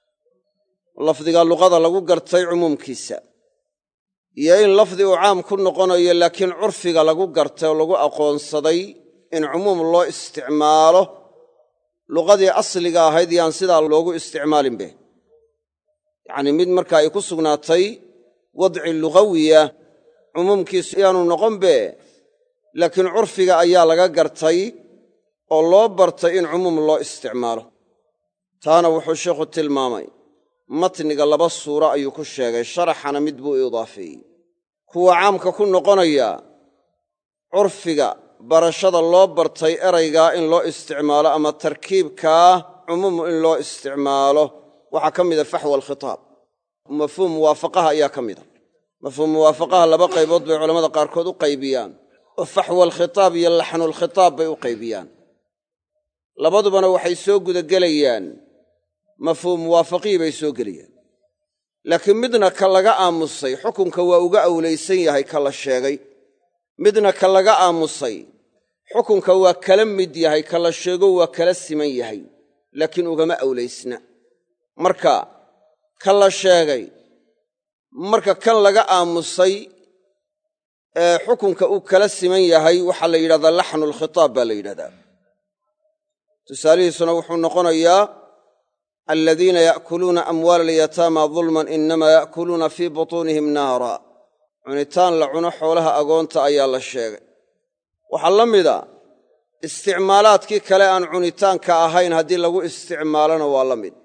لفظ قال اللغة لغو قرتي عموم كيسا iyo in lafdi uu caam ku noqonayo laakiin curfiga lagu gartay oo lagu aqoonsaday in cumuum loo isticmaalo luqadii asliga ahayd yaan sidaa loogu isticmaalin be yacni mid marka ay ku sugnaatay wadci lugawiya cumuumkiisu yaanu noqon be laakiin curfiga ayaa laga gartay oo loo bartay in cumuum loo isticmaalo taana wuxuu sheekhu tilmaamay matniga laba suura ayuu ku sheegay sharaxana mid buu idaafeeyey kuwa caamka ku noqonaya curfiga barashada loo bartay erayga in loo isticmaalo ama tarkiibka cumuum in loo isticmaalo waxa kamida faxwa alkhitaab mafhuum muwaafaqaha ayaa kamida mafhuum muwaafaqaha laba qaybood bay culimada qaar kood u qaybiyaan oo faxwa alkhitaab iyo laxnu alkhitaab bay u qaybiyaan labadubana waxay soo guda gelayaan mafhuum muwaafaqii bay soo geliyaan laakiin midna ka laga aamusay xukunka waa uga awlaysan yahay ka la sheegay midna ka laga aamusay xukunka waa kala mid yahay ka la sheego waa kala siman yahay laakiin ugama awlaysna marka ka la sheegay marka kan laga aamusay ee xukunka uu kala siman yahay waxa la yiraahdaa laxnul khitaab baa la yiraahdaa tusaalihiisuna wuxuu noqonayaa الذين يأكلون أموال اليتامى ظلما إنما يأكلون في بطونهم نارا cunitaan la cuno xoolaha agoonta ayaa la sheegay waxa la mida isticmaalaadkii kale aan cunitaanka ahayn haddii lagu isticmaalana waa la mid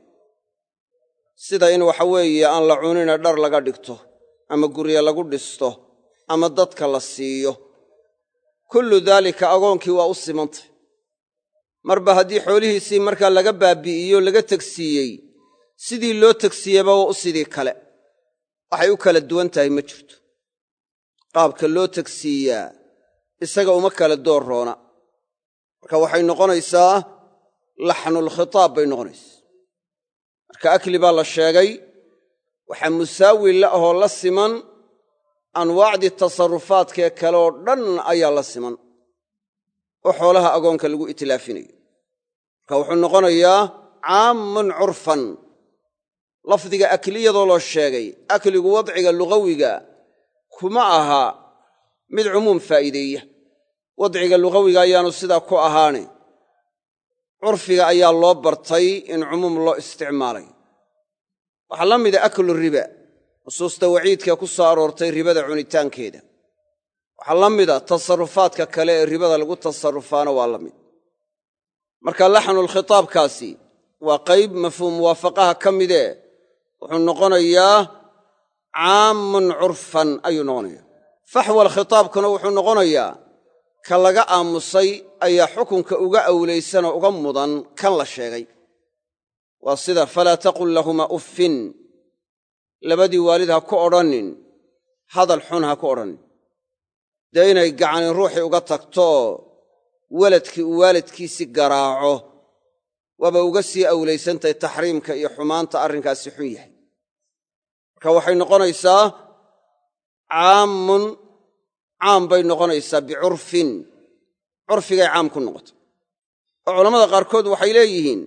sida in waxa weeye aan la cunina dhar laga dhigto ama guryo lagu dhisto ama dadka la siiyo kullu daalika agoonkii waa u simantay marba haddii xoolihiisii markaa laga baabi'iyo laga tagsiiyey sidii loo tagsiyeba waa u sidii kale waxay u kala duwan tahay ma jirto qaabka loo tagsiiyaa isaga uma kala door roona marka waxay noqonaysaa laxnul khitaab bay noqonaysaa marka akli baa la sheegay waxa musaawi la ahoo la siman anwaacdii tasarufaadkee kale oo dhan ayaa la siman oo xoolaha agoonka lagu itlaafinayo marka wuxuu noqonayaa caamun curfan lafdiga akliyadoo loo sheegay akligu wadciga lugawiga kuma aha mid cumuum faa'iideeya wadciga lugawiga ayaanu sidaa ku ahaane curfiga ayaa loo bartay in cumuum loo isticmaalay waxaa la mida aklu riba nusuusta waciidka ku soo aroortay ribada cunitaankeeda waxaa la mida tasarufaadka kale ee ribada lagu tasarufaana waa la mid marka laxnul khitaabkaasi waa qayb mafhuum muwaafaqaha ka midee wuxuu noqonayaa caamun curfan ayuu noqonayaa faxwa alkhitaabkuna wuxuu noqonayaa ka laga aamusay ayaa xukunka uga awlaysanoo uga mudan kan la sheegay waa sida falaa taqul lahumaa uffin labadii waalid ha ku odhanin hadal xun ha ku odhanin dee inay gacani ruuxii uga tagto weladkii uu waalidkiisii garaaco waaba uga sii awlaysantahay taxriimka iyo xumaanta arrinkaasi xun yahay marka waxay noqonaysaa caamun caam bay noqonaysaa bicurfin curfigay caam ku noqoto oo culammada qaarkood waxay leeyihiin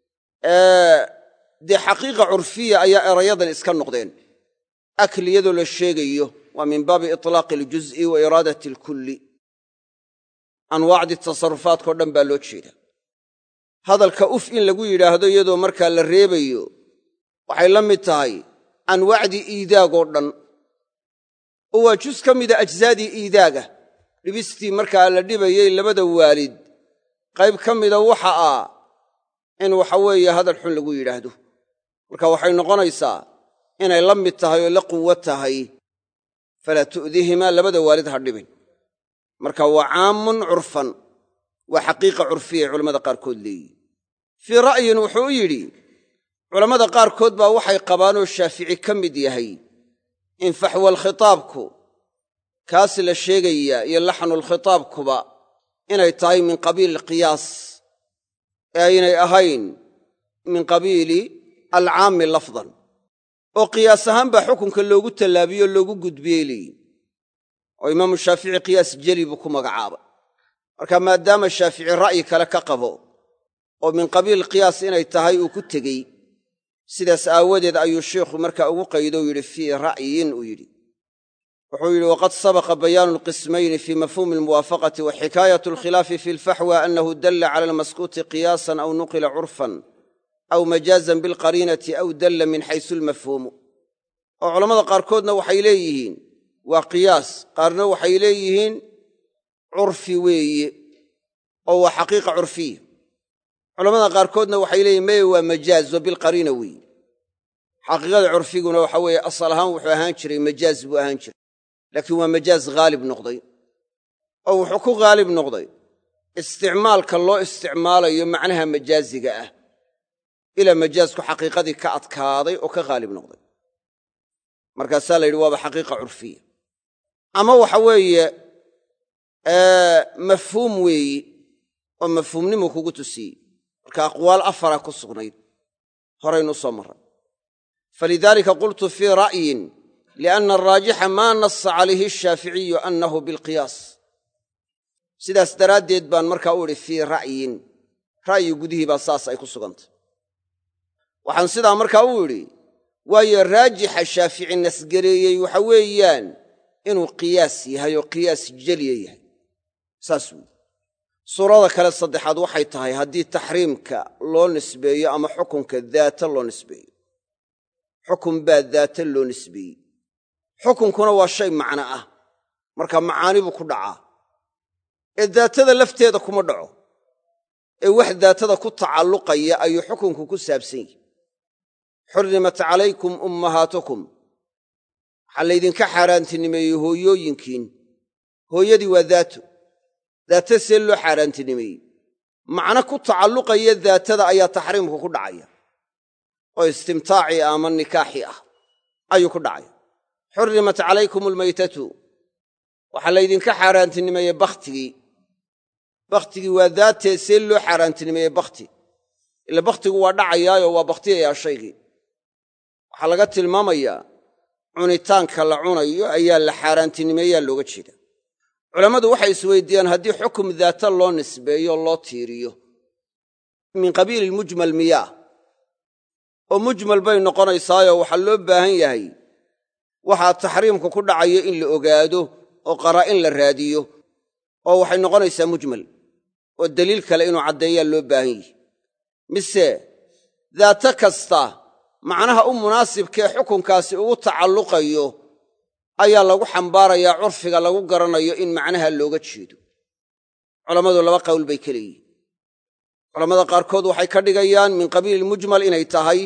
dee xaqiiqa curfiya ayaa erayadan iska noqdeen akli iyadoo la sheegayo waa min baabi itlaaqi aljuz'i wa iraadati alkulli anwaacdii tasarufaadkao dhan baa loo jeeda hadalka uf in lagu yidhaahdo iyadoo markaa la reebayo waxay la mid tahay anwaacdii iidaagoo dhan oo waa jus ka mida ajsaadii iidaaga dhibistii markaa la dhibayey labada waalid qayb ka mida waxa ah in waxa weeye hadal xun lagu yidhaahdo marka waxay noqonaysaa inay la mid tahay oo la quwo tahay falaa tu'dihimaa labada waalid ha dhibin marka waa caamun curfan waa xaqiiqa curfiya ay culammada qaarkood leeyihin fii ra'yin wuxuu u yidhi culammada qaarkood baa waxay qabaanoo shaafici ka mid yahay in faxwalkhitaabku kaas la sheegayaa iyo laxnulkhitaabkuba inay tahay min qabiili qiyaas ee aynay ahayn min qabiili alcaami lafdan oo qiyaas ahaan baa xukunka loogu tallaabiyo o loogu gudbiyey leeyihin oo imaamu shaafici qiyaas jeli buu ku magacaabay marka maadaama shaafici ra'yi kale ka qabo oo min qabiil qiyaas inay tahay uu ku tegey sidaas aawadeed ayuu sheikhu markaa ugu qaydo u yidhi fii ra'yin uu yidhi wuxuu yidhi waqad sabaqa bayaanu alqismayni fii mafhuumi almuwaafaqati wa xikaayatu alkhilaafi fi alfaxwa annahu dalla cala almaskuuti qiyaasan aw nuqila curfan aw majaazan bilqariinati aw dalla min xaysu almafhuumu oo culammada qaarkoodna waxay leeyihiin waa qiyaas qaarna waxay leeyihiin curfi weeye oo waa xaqiiqa curfiya culammada qaarkoodna waxay leeyihin meye waa majaaz oo bilqariina weeye xaqiiqada curfiguna waxa weeye asal ahaan wuxuu ahaan jiray majaaz buu ahaan jiray laakiin waa majaaz haalib noqday oo wuxuu ku haalib noqday isticmaalka loo isticmaalayo macnaha majaaziga ah ilaa majaazku xaqiiqadii ka adkaaday oo ka haalib noqday markaasaa la yidhi waaba xaqiiqa curfiya ama waxa weeye mafhuum weeye oo mafhuumnimu kugu tusiyey marka aqwaal afara ku sugnayd horaynu soo marray falidaalika qultu fii ra'yin lianna araajixa maa nassa calayhi ashaaficiyu annahu bilqiyaas sidaas daraaddeed baan markaa u idhi fii ra'yin ra'yi gudihii baa saas ay ku sugantay waxaan sidaa markaa u idhi waayo raajixa shaafici nasgareeyey waxa weeyaan inuu qiyaas yahay oo qiyaas jeliya yahay saas weyi suurada kale saddexaad waxay tahay haddii taxriimka loo nisbeeyo ama xukunka daata loo nisbeeyo xukun baa daata loo nisbeeyey xukunkuna waa shay macno ah marka macaani buu ku dhacaa ee daatada lafteeda kuma dhaco ee wax daatada ku tacalluqaya ayuu xukunku ku saabsan yahi xurrimat calaykum ummahaatukum waxaa laydinka xaaraantinimeeyey hooyooyinkiin hooyadii waa daato daata see loo xaaraantinimeeyey macno ku tacalluqaya daatada ayaa taxriimku ku dhacaya oo istimtaacii ama nikaaxi ah ayuu ku dhacaya xurrimat calaykum almaytatu waxaa laydinka xaaraantinimeeyey bakhtigii bakhtigii waa daatee see loo xaaraantinimeeyey bakhti ila bakhtigu waa dhacayaayo waa bakhtiyayaa shaygii waxaa laga tilmaamayaa cunitaanka la cunayo ayaa la xaaraantinimeeyaa looga jeeda culammadu waxay isweydiiyaan haddii xukum daata loo nisbeeyo loo tiiriyo min qabiili ilmujmal miyaa oo mujmal bay noqonaysaayo waxaa loo baahan yahay waxaa taxriimku ku dhacayo in la ogaado oo qaraa'in la raadiyo oo waxay noqonaysaa mujmal oo daliil kale inuu caddeeyaa loo baahan yihi mise daato kasta macnaha u munaasibkee xukunkaasi ugu tacalluqayo ayaa lagu xambaarayaa curfiga lagu garanayo in macnaha looga jeedo culammadu laba qowl bay ka leeyihin culammada qaarkood waxay ka dhigayaan min qabiili mujmal inay tahay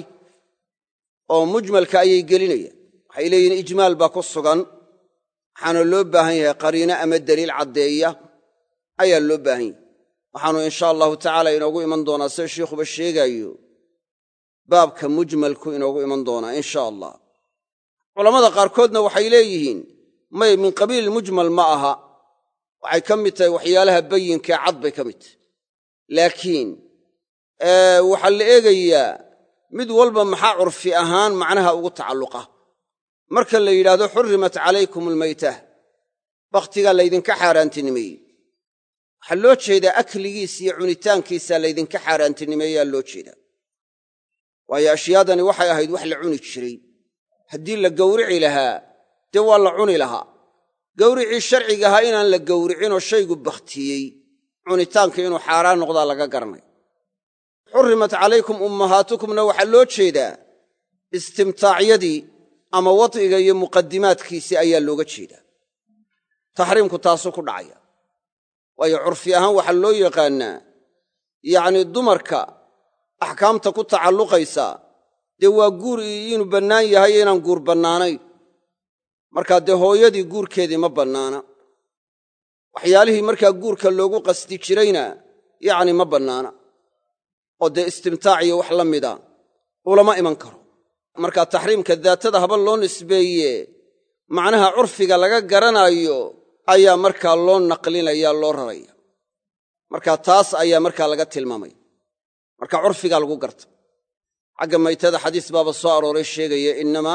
oo mujmalka ayay gelinayaan waxay leeyihin ijmaal baa ku sugan waxaana loo baahan yahay qariino ama daliil caddeeya ayaa loo baahan yahay waxaanu insha allahu tacaala inoogu iman doonaa sida shiikhuba sheegaayo baabka mujmalku inoogu iman doonaa insha allah culammada qaarkoodna waxay leeyihiin may min qabiili mujmal ma aha waxay ka mid tahay waxyaalaha bayinkae cad bay ka mid tahay laakiin waxaa la eegayaa mid walba maxaa curfi ahaan macnaha ugu tacalluqa marka la yidhaahdo xurrimat calaykum almaytah bakhtigaa laydinka xaaraantinimeeyey waxaa loo jeedaa akligiisa iyo cunitaankiisaa laydinka xaaraantinimeeyaa loo jeedaa waayo ashyaadani waxay ahayd wax la cuni jiray haddii la gowrici lahaa dee waa la cuni lahaa gowricii sharciga ahaa inaan la gowricinoo shaygu bakhtiyey cunitaanka inuu xaaraan noqdaa laga garanay xurrimat calaykum ummahaatukumna waxaa loo jeedaa istimtaacyadii ama wad'iga iyo muqaddimaadkiisii ayaa looga jeedaa taxriimku taasuu ku dhacaya waayo curfi ahaan waxaa loo yaqaannaa yacnii dumarka axkaamta ku tacalluqaysa dee waa guur inuu bannaan yahay inaan guur bannaanayn markaa dee hooyadii guurkeedii ma bannaana waxyaalihii markaa guurka loogu qasdi jirayna yacni ma bannaana oo dee istimtaac iyo wax la mida ulama iman karo markaa taxriimka daatada haba loo nisbeeye macnaha curfiga laga garanaayo ayaa markaa loo naqlinaya loo raraya markaa taas ayaa markaa laga tilmaamaya marka curfigaa lagu garta xagga maytada xadiis baaba soo arooray sheegaya innamaa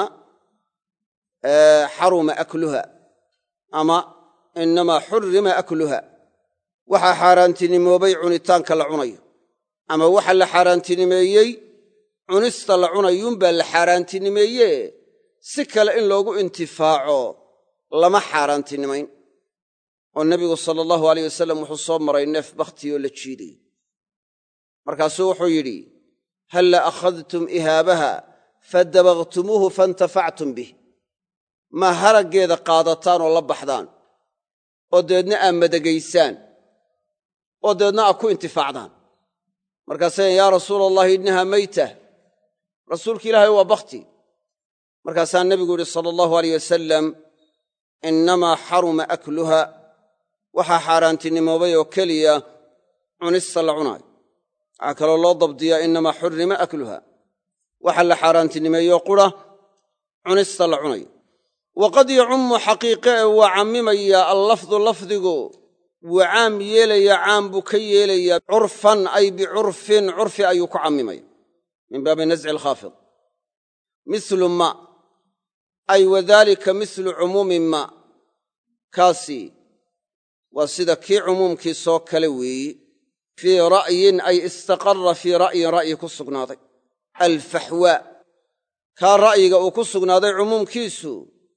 xaruma akluha ama innamaa xurrima akluha waxaa xaaraantinimoobay cunitaanka la cunayo ama waxa la xaaraantinimeeyey cunista la cunayuunbaa la xaaraantinimeeye si kale in loogu intifaaco lama xaaraantinimayn oo nebigu sala allahu alayh wasalam wuxuu soo maray neef bakhtiyoo la jiiday markaasuu wuxuu yidhi halla akhadtum ihaabaha fadabagtumuuhu faintafactum bih ma haraggeeda qaadataan oo la baxdaan oo dabeedna aad madagaysaan oo dabeedna aad ku intifaacdaan markaasay yaa rasuula allahi innahaa maytah rasuulka ilaahay waa bakhti markaasaa nebigu yidhi sala allahu alayh wasalam innamaa xaruma akluha waxaa xaaraantinimoobay oo keliya cunista la cunaayo waxaa kaloo loo dabdiyaa innamaa xurrima akluha waxa la xaaraantinimeeyo qura cunista la cunayo waqad yacummu xaqiiqe ee waa cammimaya allafdu lafdigu wuu caam yeelayaa caam buu ka yeelayaa curfan ay bicurfin curfi ayuu ku cammimaya min baabi nasci alkhaafid milu ma ay wadaalika mislu cumuumi ma kaasi waa sida kii cumuumkii soo kale weeyi fii ra'yin ay istaqarra fii ra'yin ra'yi ku sugnaaday alfaxwaa kaa ra'yiga uu ku sugnaaday cumuumkiisu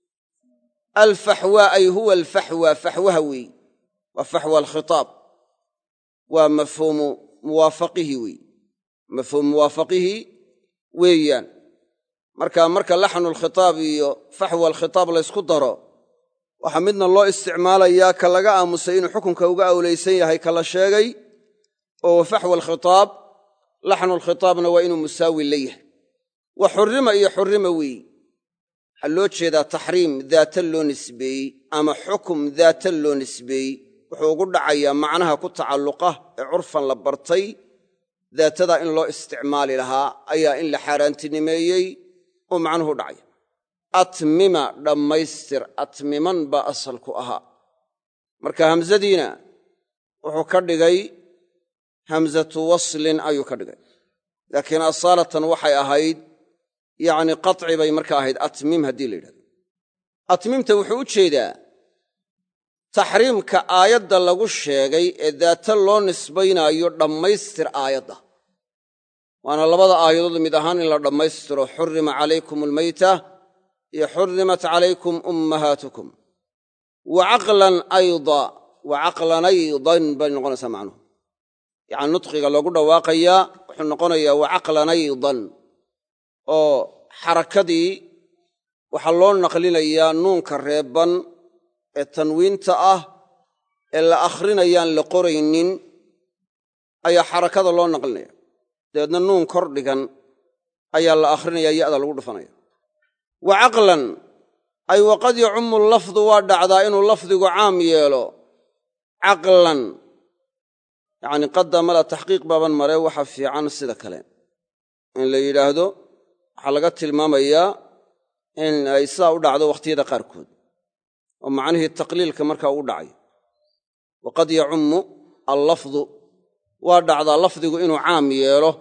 alfaxwaa ay huwa alfaxwa faxwaha weeyi waa faxwa alkhitaab waa mafhuumu muwaafaqihi weeyi mafhuum muwaafaqihi weeyaan marka marka laxnu alkhitaab iyo faxwa alkhitaab laysku daro waxaa midna loo isticmaalayaa ka laga aamusay inuu xukunka uga awlaysan yahay kala sheegay oo faxwa alkhitaab laxnu alkhitaabna waa inuu musaawi la yahay wa xurrima iyo xurrima weeyi waxaa loo jeedaa taxriim daata loo nisbeeyey ama xukum daata loo nisbeeyey wuxuu ugu dhacayaa macnaha ku tacalluqa ee curfan la bartay daatadaa in loo isticmaali lahaa ayaa in la xaaraantinimeeyey oo macnuhu dhacaya atmima dhammaystir atmiman baa asalku ahaa marka hamsadiina wuxuu ka dhigay hamsatu waslin ayuu ka dhigay laakiin asaalatan waxay ahayd yacni qaci bay marka ahayd atmim haddii la yidhahdo atmimta wuxuu u jeedaa taxriimka aayadda lagu sheegay ee daata loo nisbaynaayo dhammaystir aayadda waana labada aayadood mid ahaan in la dhammaystiro xurrima calaykum almayta iyo xurrimat calaykum ummahaatukum wa caqlan ayda wa caqlan aydan bay noqonaysaa macnuhu yacani nudqiga loogu dhawaaqayaa wuxuu noqonayaa wa caqlan aydan oo xarakadii waxaa loo naqlinayaa nuunka reebban ee tanwiinta ah ee la akhrinayaan la qoraynin ayaa xarakada loo naqlinaya dabeedna nuun kor dhigan ayaa la akhrinayaa ya'da lagu dhufanaya wa caqlan ay waqad yacummu lafdu waa dhacdaa inuu lafdigu caam yeelo caqlan yacni qadamala taxqiiq baaban mare waxa fiican sida kale in la yidhaahdo waxaa laga tilmaamayaa in ay sidaa u dhacdo wakhtiyada qaarkood oo macnihii taqliilka markaa ugu dhacayo waqad yacummu allafdu waa dhacdaa lafdigu inuu caam yeelo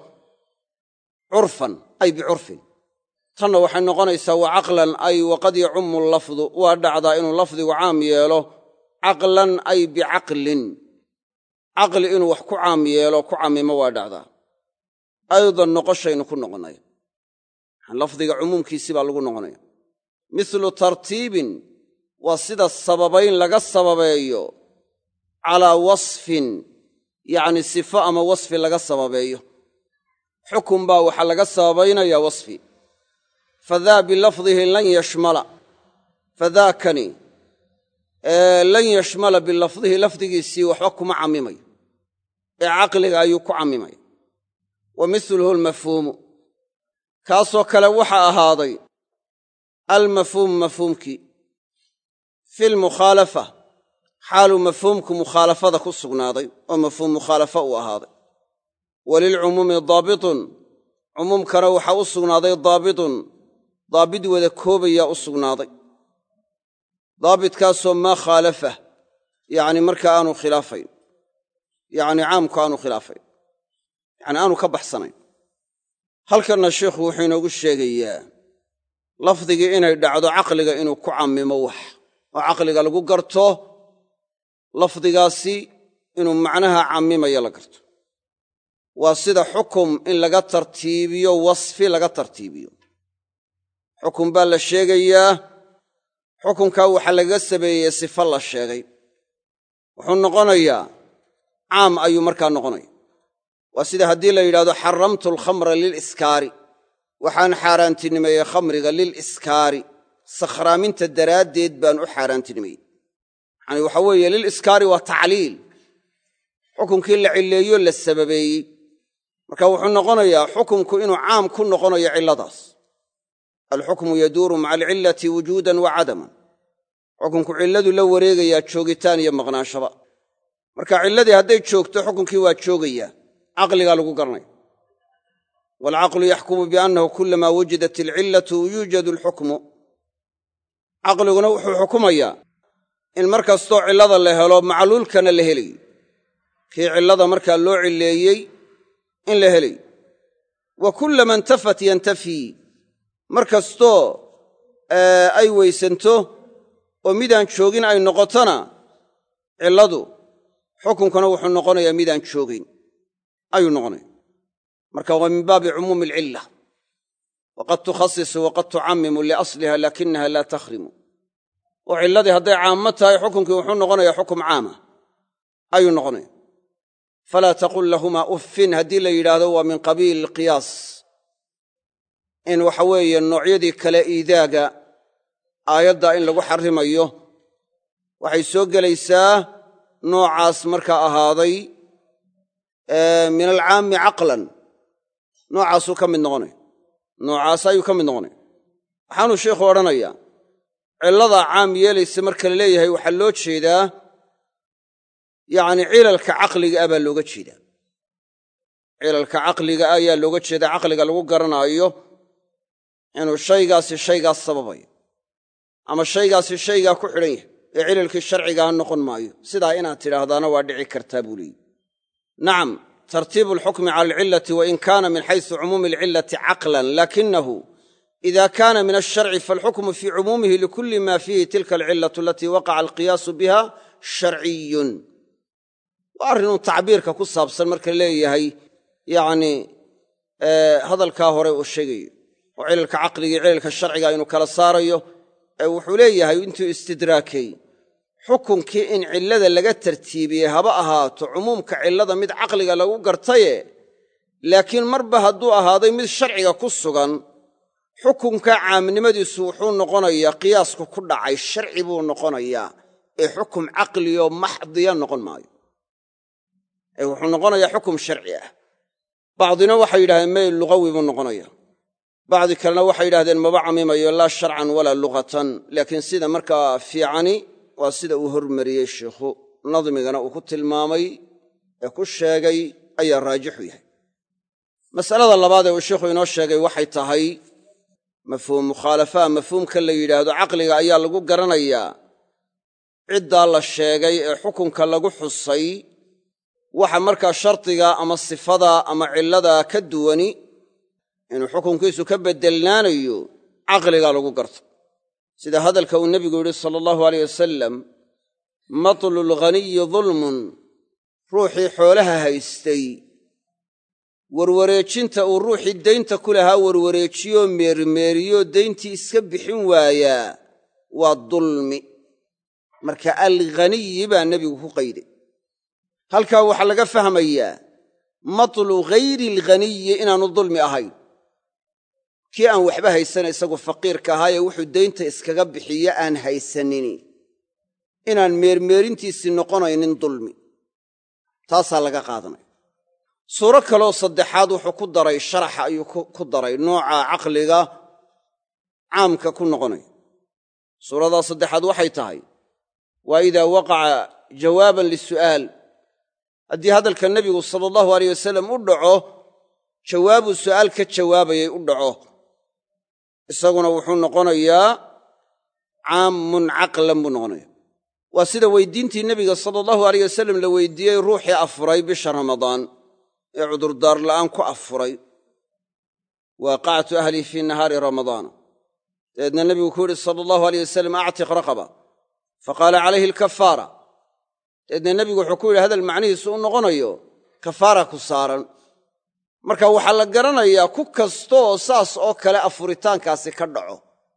curfan ay bicurfin tanna waxay noqonaysaa wa caqlan ay waqad yacummu lafdu waa dhacdaa inuu lafdigu caam yeelo caqlan ay bicaqlin caqli inuu wax ku caam yeelo ku camimo waa dhacdaa aydan noqoshaynu ku noqonaya lafdiga cumuumkiisii baa lagu noqonaya mithlu tartiibin waa sida sababayn laga sababeeyo calaa wasfin yacni sifo ama wasfi laga sababeeyo xukun baa waxaa laga sababaynayaa wasfi fadaa bilafdihi lan yashmala fadaakani lan yashmala bilafdihi lafdigiisii waxba kuma cammimayo ee caqliga ayuu ku cammimaya wa mithluhu almafhuumu kaasoo kale waxaa ahaaday almafhuumu mafhuumkii fi lmukhaalafa xaaluu mafhuumku mukhaalafada ku sugnaaday oo mafhuum mukhaalafa uu ahaaday walilcumuumi daabitun cumuumkana waxaa u sugnaaday daabitun daabit wada koobayaa u sugnaaday daabitkaasoo maa khaalafah yacni marka aanu khilaafayn yacni caamku aanu khilaafayn yacni aanu ka baxsanayn halkanna sheikhu wuxuu inoogu sheegayaa lafdigii inay dhacdo caqliga inuu ku cammimo wax oo caqliga lagu garto lafdigaasi inuu macnaha cammimayo la garto waa sida xukum in laga tartiibiyo wasfi laga tartiibiyo xukun baa la sheegayaa xukunkaa waxaa lagaga sameeyey sifo la sheegay wuxuu noqonayaa caam ayuu markaa noqonaya waa sida haddii la yidhahdo xaramtu alkhamra liliskaari waxaan xaaraantinimeeyey khamriga liliskaari sakhraaminta daraaddeed baan u xaaraantinimeeyey yacani waxaa weeye liliskaari waa tacliil xukunkii la cilleeyo la sababeeyey marka wuxuu noqonayaa xukumku inuu caam ku noqonayo cilladaas alxukmu yaduuru maca alcillati wujuudan wa cadaman xukunku cilladu la wareegayaa joogitaan iyo maqnaanshaba marka cilladii hadday joogto xukunkii waa joogayaa caqligaa lagu garanaya waalcaqlu yaxkumu biannahu kulamaa wujidat alcillatu yuujadu alxukmu caqliguna wuxuu xukumayaa in mar kastoo cillada la helo macluulkana la helayo kii cillada markaa loo cilleeyey in la helayo wa kullama intafat yantafii mar kastoo ay weysanto oo midaan joogin ay noqotona cilladu xukunkuna wuxuu noqonayaa midaan joogayn ayuu noqonaya marka waa min baabi cumuumi alcilla waqad tukhasisu waqad tucammimu liasliha laakinaha laa takhrimu oo cilladii hadday caammo tahay xukunkii wuxuu noqonayaa xukum caama ayuu noqonaya falaa taqul lahumaa uffin haddii la yidhaahdo waa min qabiili alqiyaas in waxa weeye noocyadii kale iidaaga aayadda in lagu xarrimayo waxay soo gelaysaa noocaas markaa ahaaday min alcaammi caqlan noocaasuu ka mid noqonaya noocaas ayuu ka mid noqonaya waxaanuu sheikhu odhanayaa cilladaa caam yeelaysa marka la leeyahay waxaa loo jeedaa yacni cilalka caqliga ah baa looga jeedaa cilalka caqliga ah ayaa looga jeedaa caqliga lagu garanaayo inuu shaygaasi shaygaas sababayo ama shaygaasi shaygaa ku xidhan yahay ee cilalkii sharcigaa noqon maayo sidaa inaad tidhaahdaana waa dhici kartaa buu leeyihi nacam tartiibu alxukmi cala alcillati wain kaana min xaysu cumuumi alcillati caqlan laakinahu ida kaana min alsharci faalxukmu fii cumuumihi likulli ma fiihi tilka alcillatu alatii waqaca alqiyaasu biha sharciyun waa arrinuu tacbiirka ku saabsan marka leeyahay yacni hadalkaa hore uu sheegayo oo cilalka caqliga iyo cilalka sharciga inuu kala saarayo ee wuxuu leeyahay intuu istidraakay xukunkii in cillada laga tartiibiyey haba ahaato cumuumka cillada mid caqliga lagu gartaye laakiin marba hadduu ahaaday mid sharciga ku sugan xukunka caamnimadiisu wuxuu noqonayaa qiyaasku ku dhacay sharci buu noqonayaa ee xukum caqliyoo maxdiya noqon maayo ee wuxuu noqonayaa xukum sharci ah bacdina waxay yidhahdeen meyl lugawi buu noqonaya bacdi kalena waxay yidhahdeen maba camimayo laa sharcan walaa lughatan laakiin sida markaa fiicani waa sida uu hormariyey sheikhu nadmigana uu ku tilmaamay ee ku sheegay ayaa raajixu yahay mas'alada labaad ee uu sheikhu inoo sheegay waxay tahay mafhuum mukhaalafaha mafhuumka la yidhaahdo caqliga ayaa lagu garanayaa ciddaa la sheegay ee xukunka lagu xusay waxa markaa shardiga ama sifada ama cillada ka duwani inuu xukunkiisu ka beddelnaanayo caqliga lagu garto sida hadalka uu nebigu yidhi sala allahu alayh wasalam matlu lghaniyi dulmun ruuxii xoolaha haystay warwareejinta uu ruuxii daynta ku lahaa warwareejiyoo meermeeriyo dayntii iska bixin waayaa waa dulmi marka alghaniyi baa nebigu ku qayday halkaa waxaa laga fahmayaa matlu ghayri alghaniyi inaanu dulmi ahayn kii aan waxba haysana isagu faqiirka ahaayee wuxuu daynta iskaga bixiyo aan haysanini inaan meermeerintiisii noqonaynin dulmi taasaa laga qaadanaya suuro kaloo saddexaad wuxuu ku daray sharaxa ayuu ku daray nooca caqliga caamka ku noqonaya suuradaa saddexaad waxay tahay waa idaa waqaca jawaaban lisu'aal haddii hadalka nebigu sala allahu alayh wasalam u dhaco jawaabuu su'aal ka jawaabayay u dhaco isaguna wuxuu noqonayaa caamun caqlan buu noqonaya waa sida weyddiintii nebiga sala allahu alayh wasalam la weydiiyey ruuxii afuray bisha ramadaan ee cudurdaar la'aan ku afuray waaqactu ahlii fii nahaari ramadaana dabeedna nebigu ku yidhi sala allahu alayh wasalam actiq raqaba faqaala calayhi alkafaara dabeedna nebigu wuxuu ku yidhi hadal macnihiisu u noqonayo kafaara ku saaran marka waxaa la garanayaa ku kastooo saas oo kale afuritaankaasi ka dhaco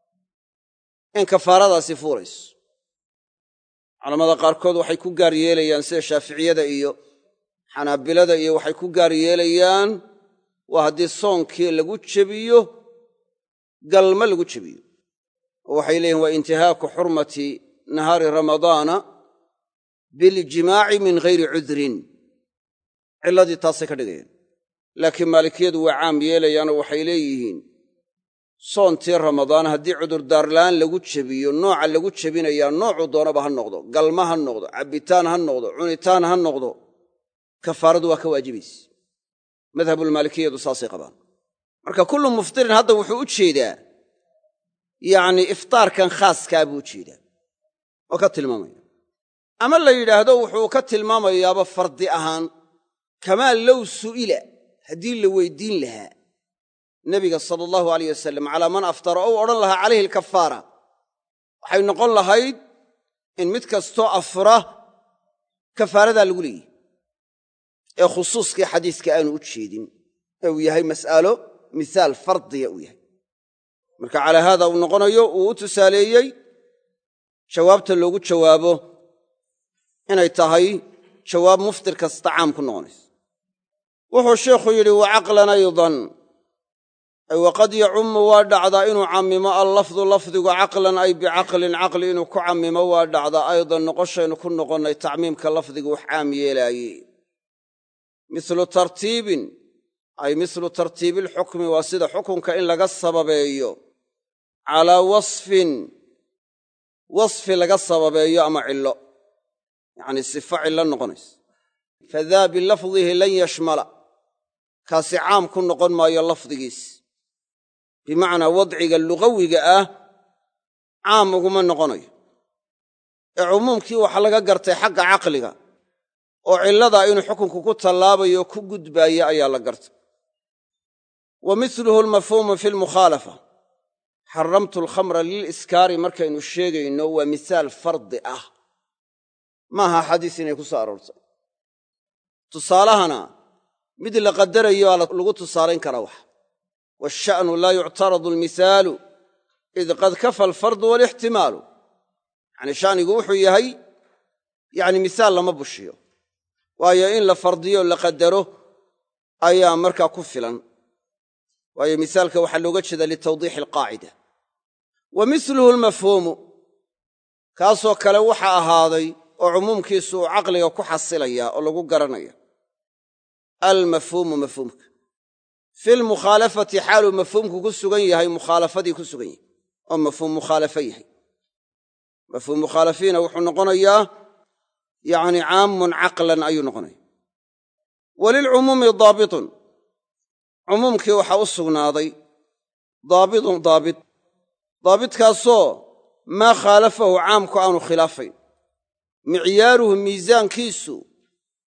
in kafaaradaasi fuulayso culammada qaarkood waxay ku gaar yeelayaan sida shaaficiyada iyo xanaabilada iyo waxay ku gaar yeelayaan waa haddii soonkii lagu jebiyo galma lagu jebiyo oo waxay leeyihin waa intihaaku xurmati nahaari ramadaana biljimaaci min ghayri cudrin cilladii taasay ka dhigayaan laakiin maalikiyadu waa caam yeelayaanoo waxay leeyihiin soontii ramadaan haddii cudurdaarla'aan lagu jebiyo nooca lagu jebinayaa noocuu doonaba ha noqdo galma ha noqdo cabbitaan ha noqdo cunitaan ha noqdo kafaaradu waa ka waajibayse madhabulmaalikiyadu saasay qabaan marka kullu muftirin hadda wuxuu u jeedaa yacnii iftaarkan khaaskaa buu u jeedaa oo ka tilmaamaya ama la yidhaahdo wuxuu ka tilmaamayaaba fardi ahaan kamaa low su'ila haddii la weyddiin lahaa nebiga sala allahu alayh wasalam calaa man aftara ou odhan lahaa calayhi alkafaara waxay noqon lahayd in mid kastoo afura kafaaradaa lagu leeyihi ee khusuuskii xadiiska aanu u jeedin ee uu yahay mas'alo misaal fardiya uu yahay marka calaa haada uu noqonayo uu u tusaaleeyey jawaabta loogu jawaabo inay tahay jawaab muftir kasta caam ku noqonayso wuxuu sheikhu yidhi wa caqlan aydan ay waqad yacummu waa dhacdaa inuu cammimo allafdu lafdigu caqlan ay bicaqlin caqli inuu ku cammimo waa dhacdaa aydan noqoshaynu ku noqonnay tacmiimka lafdigu wax caam yeelaaye mislu tartiibin ay mislu tartiibiilxukmi waa sida xukunka in laga sababeeyo calaa wasfin wasfi laga sababeeyo ama cillo yacnii sifo cillo noqonaysa fadaa bilafdihi lan yashmala kaasi caam ku noqon maayo lafdigiis bimacnaa wadciga lugawiga ah caam uguma noqonayo ee cumuumkii waxaa laga gartay xagga caqliga oo cilladaa inuu xukunku ku tallaabayo ku gudbaayo ayaa la gartay wa miluhu almafhuumu fi lmukhaalafa xaramtu alkhamra liliskaari markaynu sheegayno waa misaal fardi ah maaha xadiis inay ku soo aroortay tusaalahana mid la qadarayo aa lagu tusaalayn karaa wax washa'nu laa yuctaradu almisaalu id qad kafa alfardu walixtimaalu yacnii sha'nigu wuxuu yahay yacni misaal lama bushiyo waayo in la fardiyo la qadaro ayaa markaa ku filan waayo misaalka waxaa looga jeeda litawdiixi alqaacida wa miluhu almafhuumu kaasoo kale waxa ahaaday oo cumuumkiisu uu caqliga ku xasilayaa oo lagu garanaya almafhuumu mafhuumka fi lmukhaalafati xaaluu mafhuumku ku sugan yahay mukhaalafadii ku sugan yahay oo mafhuum mukhaalafo yahay mafhuum mukhaalafiina wuxuu noqonayaa yacni caamun caqlan ayuu noqonaya walilcumuumi daabitun cumuumkii waxaa u sugnaaday daabitun daabit daabitkaasoo maa khaalafahu caamku aanu khilaafayn micyaaruhu miisaankiisu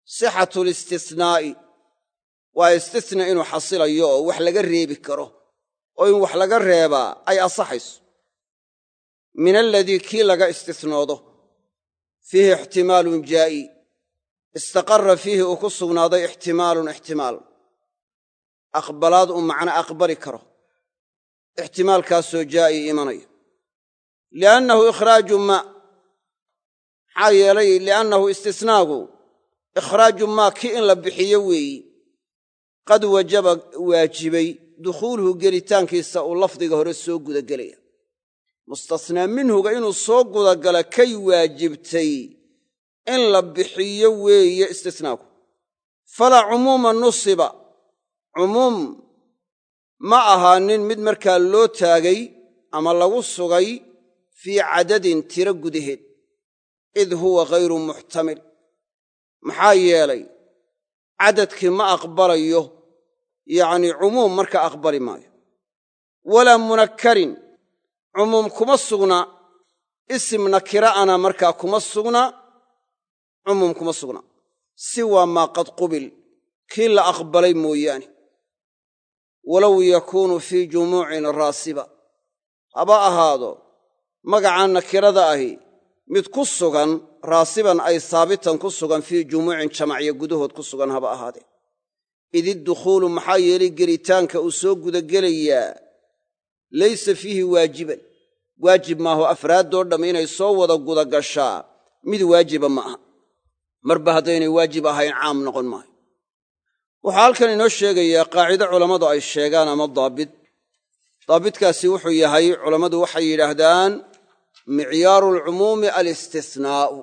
sixatu listisnaa'i waa istisna inuu xasilayo oo wax laga reebi karo oo in wax laga reebaa ay asaxayso min aladii kii laga istisnoodo fiihi ixtimaalun jaa'i istaqarra fiihi uu ku sugnaaday ixtimaalun ixtimaal aqbalaad uu macno aqbali karo ixtimaalkaasoo jaa'i imanaya liannahu ikhraaju maa maxaa yeelay liannahu istisnaagu ikhraaju maa kii in la bixiyo weeyi qad wajaba waajibay dukhuuluhu gelitaankiisa uu lafdiga hore soo gudagelaya mustasnaa minhuga inuu soo gudagala kay waajibtay in la bixiyo weeye istisnaagu falaa cumuuma nusiba cumuum ma ahaanin mid markaa loo taagay ama lagu sugay fii cadadin tiro gudaheed id huwa ghayru muxtamil maxaa yeelay cadadkii ma aqbalayo yacnii cumuum marka aqbali maayo walaa munakkarin cumuum kuma sugna isim nakira'ana markaa kuma sugna cumuum kuma sugna siwaa maa qad qubil kii la aqbalay mooyaane walow yakuunu fii jumuucin raasiba haba ahaado magacaan nakirada ahi mid ku sugan raasiban ay saabitan ku sugan fii jumuucin jamacyo gudahood ku sugan haba ahaadee id iddukhuulu maxaa yeelay gelitaanka uu soo gudagelayaa laysa fiihi waajiban waajib maaho afraaddoo dhamm inay soo wada gudagashaa mid waajiba ma aha marba haddaynay waajib ahayn caam noqon maayo waxaa halkan inoo sheegayaa qaacido culammadu ay sheegaan ama daabit daabitkaasi wuxuu yahay culammadu waxay yidhaahdaan micyaaru alcumuumi alistisnaa'u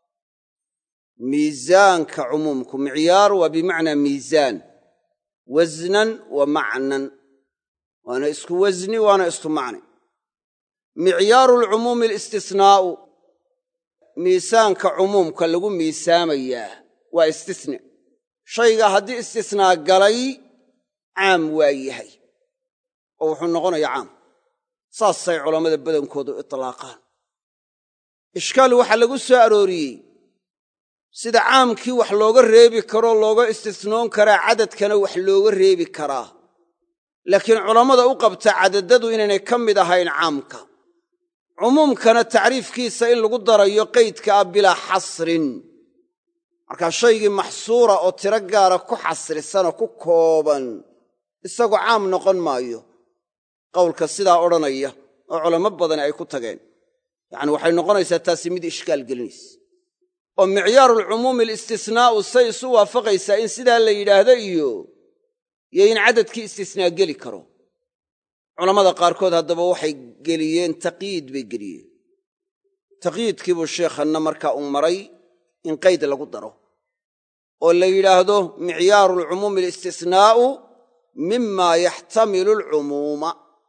miisaanka cumuumku micyaar waa bimacnaa miisaan wasnan wa macnan waana isku wasni waana isku macni micyaaru alcumuumi alistisnaa'u miisaanka cumuumka lagu miisaamayaa waa istisna shayga haddii istisnaa galay caam waa yahay oo wuxuu noqonayaa caam saasay culammada badankoodu itlaaqaan ishkaal waxaa lagu soo arooriyey sida caamkii wax looga reebi karoo looga istisnoon karaa cadadkana wax looga reebi karaa laakiin culammada u qabta cadadadu inaynay ka mid ahayn caamka cumuumkana tacriifkiisa in lagu darayo qaydka ah bilaa xasrin markaa shaygii maxsuura oo tiro gaara ku xasrisanoo ku kooban isagoo caam noqon maayo qowlka sidaa odhanaya oo culamo badani ay ku tageen yacni waxay noqonaysaa taasi mid ishkaal gelinaysa oo micyaaruulcumuumi alistisnaa'u say isu waafaqaysaa in sidaa la yidhaahdo iyo iyo in cadadkii istisnaa geli karo culammada qaarkood haddaba waxay geliyeen taqyiid bay geliyeen taqyiidkiibuu sheekhanna markaa uu maray in qayd lagu daro oo la yidhaahdo micyaaruulcumuumi alistisnaa'u mimaa yaxtamilu alcumuuma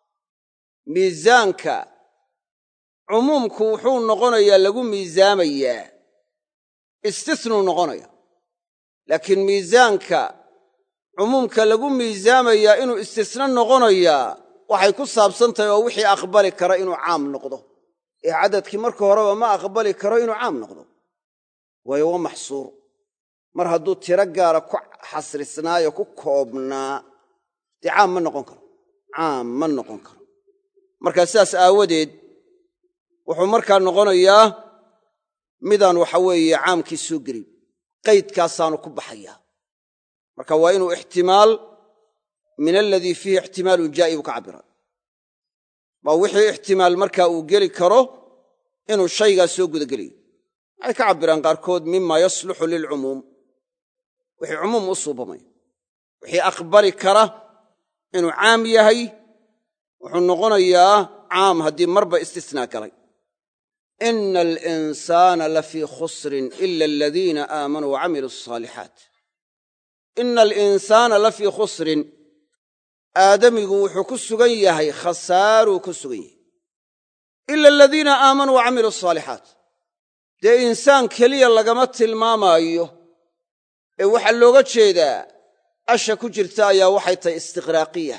miisaanka cumuumku wuxuu noqonayaa lagu miisaamayaa istisnuu noqonaya laakiin miisaanka cumuumka lagu miisaamayaa inuu istisna noqonayaa waxay ku saabsan tahay oo wixii aqbali kara inuu caam noqdo ee cadadkii marka horeba ma aqbali karo inuu caam noqdo waayo waa maxsuur mar hadduu tiro gaara ku xasrisnaayo ku koobnaa dee caam ma noqon karo caam ma noqon karo markaa sidaas aawadeed wuxuu markaa noqonayaa midaan waxa weeye caamkii soo gelin qaydkaasaanu ku baxayaa marka waa inuu ixtimaal min aladii fiihi ixtimaalun jaa'i buu ka cabbiraa waa wixii ixtimaal markaa uu geli karo inuu shaygaa soo gudagelayo waxay ka cabbiraan qaarkood mima yasluxu lilcumuum wixii cumuum u suubamaya wixii aqbali kara inuu caam yahay wuxuu noqonayaa caam haddii marba istisnaa galay ina alinsaana lafii khusrin ila aladiina aamanuu wacamiluu asaalixaat ina alinsaana lafii khusrin aadamigu wuxuu ku sugan yahay khasaaruu ku sugan yahay ila aladiina aamanuu wacamiluu asaalixaat dee insaan keliya lagama tilmaamaayo ee waxaa looga jeedaa asha ku jirta ayaa waxay tahay istiqraaqiya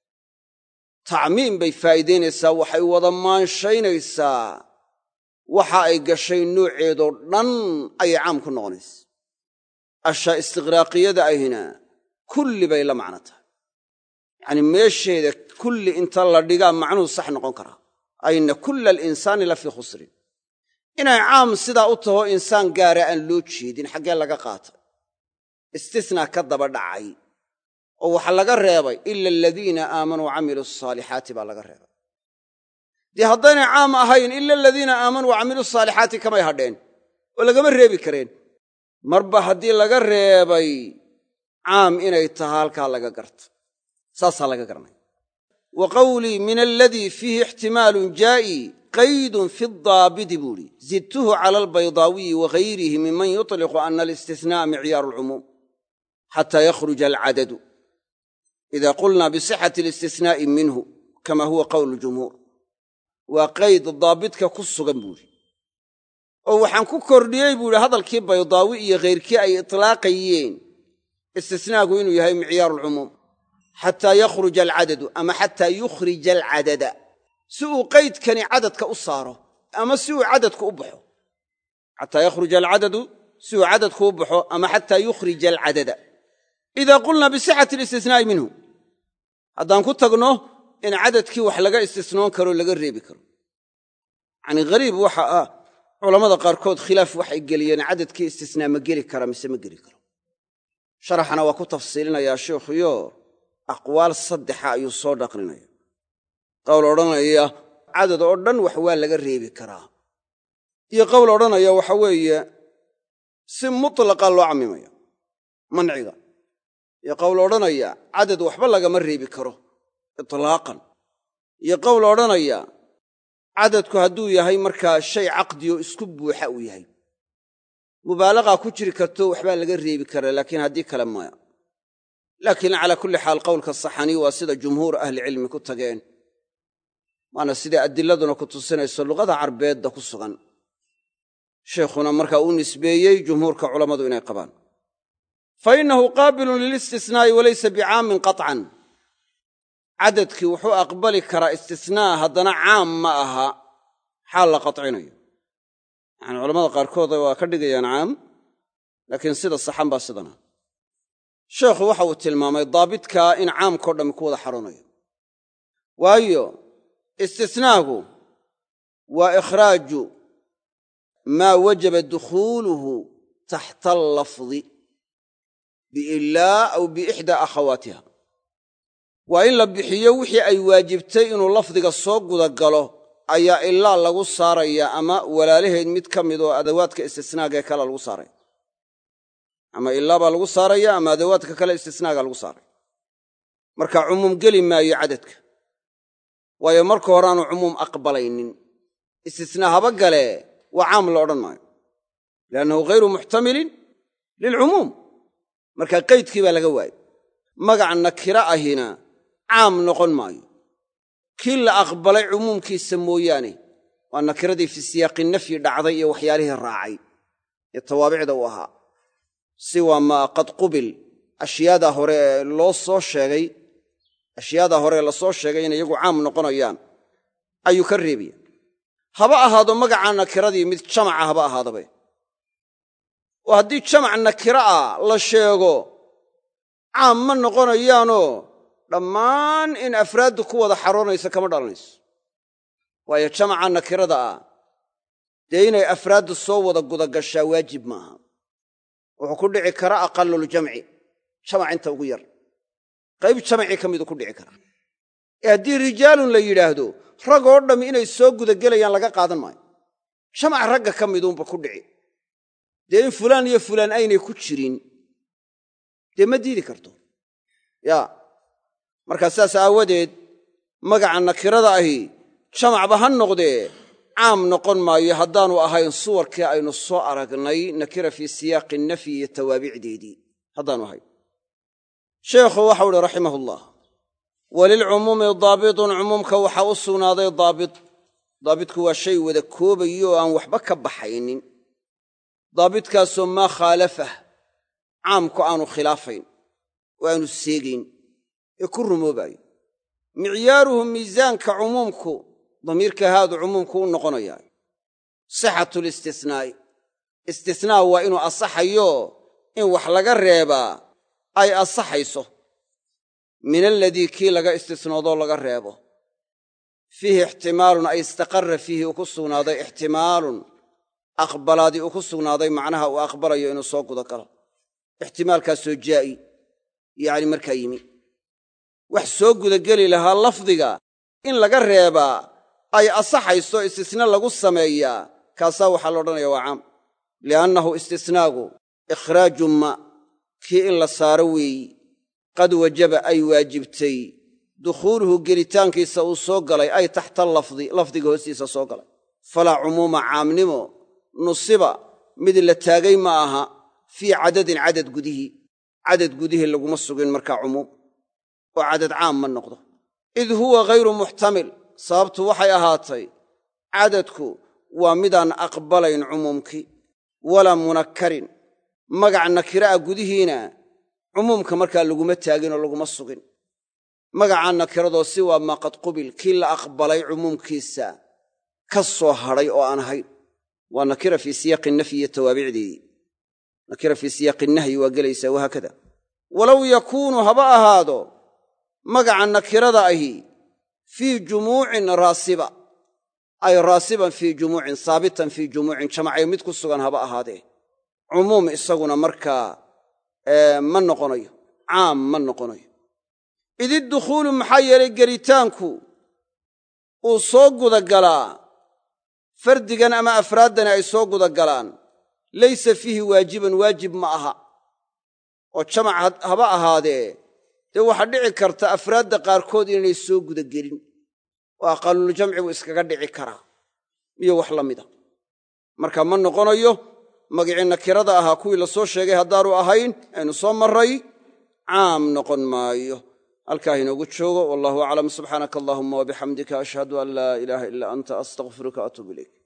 tacmiim bay faa'iidaynaysaa waxay wada maanshaynaysaa waxa ay gashay nooceedoo dhan ayay caam ku noqonaysa
ashaa istiqraaqiyada ahina kulli bay la macno tahay yacni meesheeda kulli inta la dhigaa macnuhu sax noqon karaa ayna kulla alinsaani la fii khusrin inay caam sidaa u taho insaan gaara aan loo jeedin xaggee laga qaatay istisnaa ka daba dhacay oo waxa laga reebay ila aladiina aamanuu wacamiluu asaalixaati baa laga reebay dee haddaynay caam ahayn ila aladiina aamanuu wacamiluu asaalixaati kamay hadheen oo lagama reebi kareen marba haddii laga reebay caam inay taha halkaa laga garto saasaa laga garanaya wa qawlii min aladii fiihi ixtimaalun jaa'i qaydun fi daabidi buuhi zidtuhu cala albaydaawiyi wagayrihi miman yutliqu ana alistihna'a micyaaru alcumuum xataa yakhruja alcadadu ida qulna bisixati alistihna'i minhu kama huwa qowlu jumhuur waa qayd daabidka ku sugan buuhi oo waxaan ku kordhiyey buuhi hadalkii baydaawi iyo kayrkii ay itlaaqayeen istisnaagu inuu yahay micyaaru alcumuum xataa yakhruja alcadadu ama xataa yukhrija alcadada si uu qaydkani cadadka u saaro ama si uu cadadku u baxo xataa yakhruja alcadadu si uu cadadku u baxo ama xataa yukhrija alcadada idaa qulnaa bisixati alistihnaai minhu haddaan ku tagno in cadadkii wax laga istisnoon karo laga reebi karo yacnii ghariib waxa ah culammada qaarkood khilaaf waxay geliyeen cadadkii istisnaa ma geli kara mise ma geli karo sharaxana waa ku tafsiilinayaa sheikhuyo aqwaal saddexa ayuu soo dhaqrinaya qowl odhanaya cadad oo dhan wax waa laga reebi karaa iyo qowl odhanaya waxa weeye si mutlaqa loo cammimaya manciga iyo qowl odhanaya cadad waxba lagama reebi karo itlaaqan iyo qowl odhanaya cadadku hadduu yahay markaa shay caqdiyo isku buuxa uu yahay mubaalaqaa ku jiri karto waxbaa laga reebi karaa laakiin haddii kale maya laakiin calaa kulli xaal qowlka saxani waa sida jumhuur ahlicilmi ku tageen waana siday adiladuna ku tusinayso luqada carbeedda ku sugan sheikhuna markaa uu nisbeeyey jumhuurka culammadu inay qabaan fa innahu qaabilun lilistisnaa'i walaysa bicaamin qaطcan cadadkii wuxuu aqbali karaa istisnaa haddana caam ma aha xaal la qaطcinayo yacani culamada qaarkood waa ka dhigayaan caam laakiin sida saxan baa sidana sheekhu waxa uu tilmaamay daabidkaa in caamkao dhammi ku wada xaroonayo waayo istisnaagu waa ikhraaju maa wajaba dukhuuluhu taxta allafdi biilaa aw biixdaa akhawaatiha waa in la bixiyo wixii ay waajibtay inuu lafdiga soo gudagalo ayaa ilaa lagu saaraya ama walaalaheed mid ka mid oo adawaadka istisnaaga ee kale lagu saaraya ama ilaa baa lagu saaraya ama adawaadka kale istisnaaga lagu saaraya marka cumuum geli maayo cadadka waayo marka hore aanu cumuum aqbalaynin istisnaa haba gale waa caam la odhan maayo liannahu ghayru muxtamilin lilcumuum marka qaydkii baa laga waayey magaca nakira ahina caam noqon maayo kii la aqbalay cumuumkiisa mooyaane waa nakiradii fi siyaaqi nafyi dhacday iyo waxyaalihii raacay ee tawaabicda u ahaa siwa maa qad qubil ashyaada hore ee loo soo sheegay ashyaada hore la soo sheegay inay iyagu caam noqonayaan ayuu ka reebaya haba ahaado magaca nakiradii mid jamaca haba ahaadabe oo haddii jamac nakira ah la sheego caam ma noqonayaanoo dhammaan in afraaddu ku wada xaroonaysa kama dhalanayso waayo jamaca nakirada ah dee inay afraaddu soo wada gudagashaa waajib maaha wuxuu ku dhici kara aqaluljamci jamac inta ugu yar qayb jamacii ka midu ku dhici kara ee haddii rijaalun la yidhaahdo rag oo dhammi inay soo gudagelayaan laga qaadan maayo jamac ragga ka miduunba ku dhici dee in fulaan iyo fulaan aynay ku jirin dee ma diidi karto yaa markaa sidaas aawadeed magaca nakirada ahi jamacba ha noqdee caam noqon maayo haddaanu ahayn suwarkii aynu soo aragnay nakira fii siyaaqi nafyi iyo tawaabicdeedii haddaanu ahayn sheekhu waxau uhi raximahullah walilcumuumi daabitun cumuumka waxaa u sugnaaday daabit daabitku waa shay wada koobayo oo aan waxba ka baxaynin daabitkaasoo maa khaalafah caamku aanu khilaafayn oo aanu seegayn ee ku rumoobayo micyaaruhu miisaanka cumuumku damiirka haadu cumuumku u noqonayaa sixatu listisnaa'i istisnaa waa inuu asaxayo in wax laga reebaa ay asaxayso min aladii kii laga istisnoodoo laga reebo fiihi ixtimaalun ay istaqarra fiihi uu ku sugnaaday ixtimaalun aqbalaadii uu ku sugnaaday macnaha uu aqbalayo inuu soo guda galo ixtimaalkaasoo jaa'i yacni markaa yimi wax soo gudageli lahaa lafdiga in laga reebaa ay asaxayso istisna lagu sameeyaa kaasaa waxaa la odhanaya waa caam li'annahu istisnaagu ikhraaju ma kii in la saaro weeyi qad wajaba ay waajibtay dukhuuluhu gelitaankiisa uu soo galay ay taxta lafdi lafdiga hoostiisa soo galay falaa cumuuma caamnimo nusiba mid la taagay ma aha fii cadadin cadad gudihii cadad gudihii laguma sugin markaa cumuum oo cadad caam ma noqdo id huwa ghayru muxtamil sababtu waxay ahaatay cadadku waa midaan aqbalayn cumuumkii walaa munakkarin magac nakira'a gudihiina cumuumka markaa laguma taagin oo laguma sugin magacaa nakiradoo si waa maa qad qubil kii la aqbalay cumuumkiisa ka soo hadhay oo aan ahayn waa nakira fii siyaaqi nafyi iyo tawaabicdeedii nakira fii siyaaqi nahyi waa gelaysaa wahaakada walow yakuunu haba ahaado magaca nakirada ahi fii jumuucin raasiba ay raasiban fii jumuucin saabitan fii jumuucin jamacay mid ku sugan haba ahaadee cumuum isaguna markaa ma noqonayo caam ma noqonayo ididukhuulu maxaa yeelay gelitaanku uu soo gudagalaa fardigan ama afraaddani ay soo gudagalaan laysa fiihi waajiban waajib ma aha oo jamac haba ahaadee dee waxaa dhici karta afraadda qaarkood inaynay soo gudagelin oo aqaluljamci buu iskaga dhici karaa iyo wax la mida marka ma noqonayo magicii nakirada ahaa kuwii la soo sheegay haddaanu ahayn aynu soo marray caam noqon maayo halkaa inoogu joogo wallahu aclam subxaanaka allahuma wabixamdika ashhadu an laa ilaaha ilaa anta astaqfiruka atuub ilayk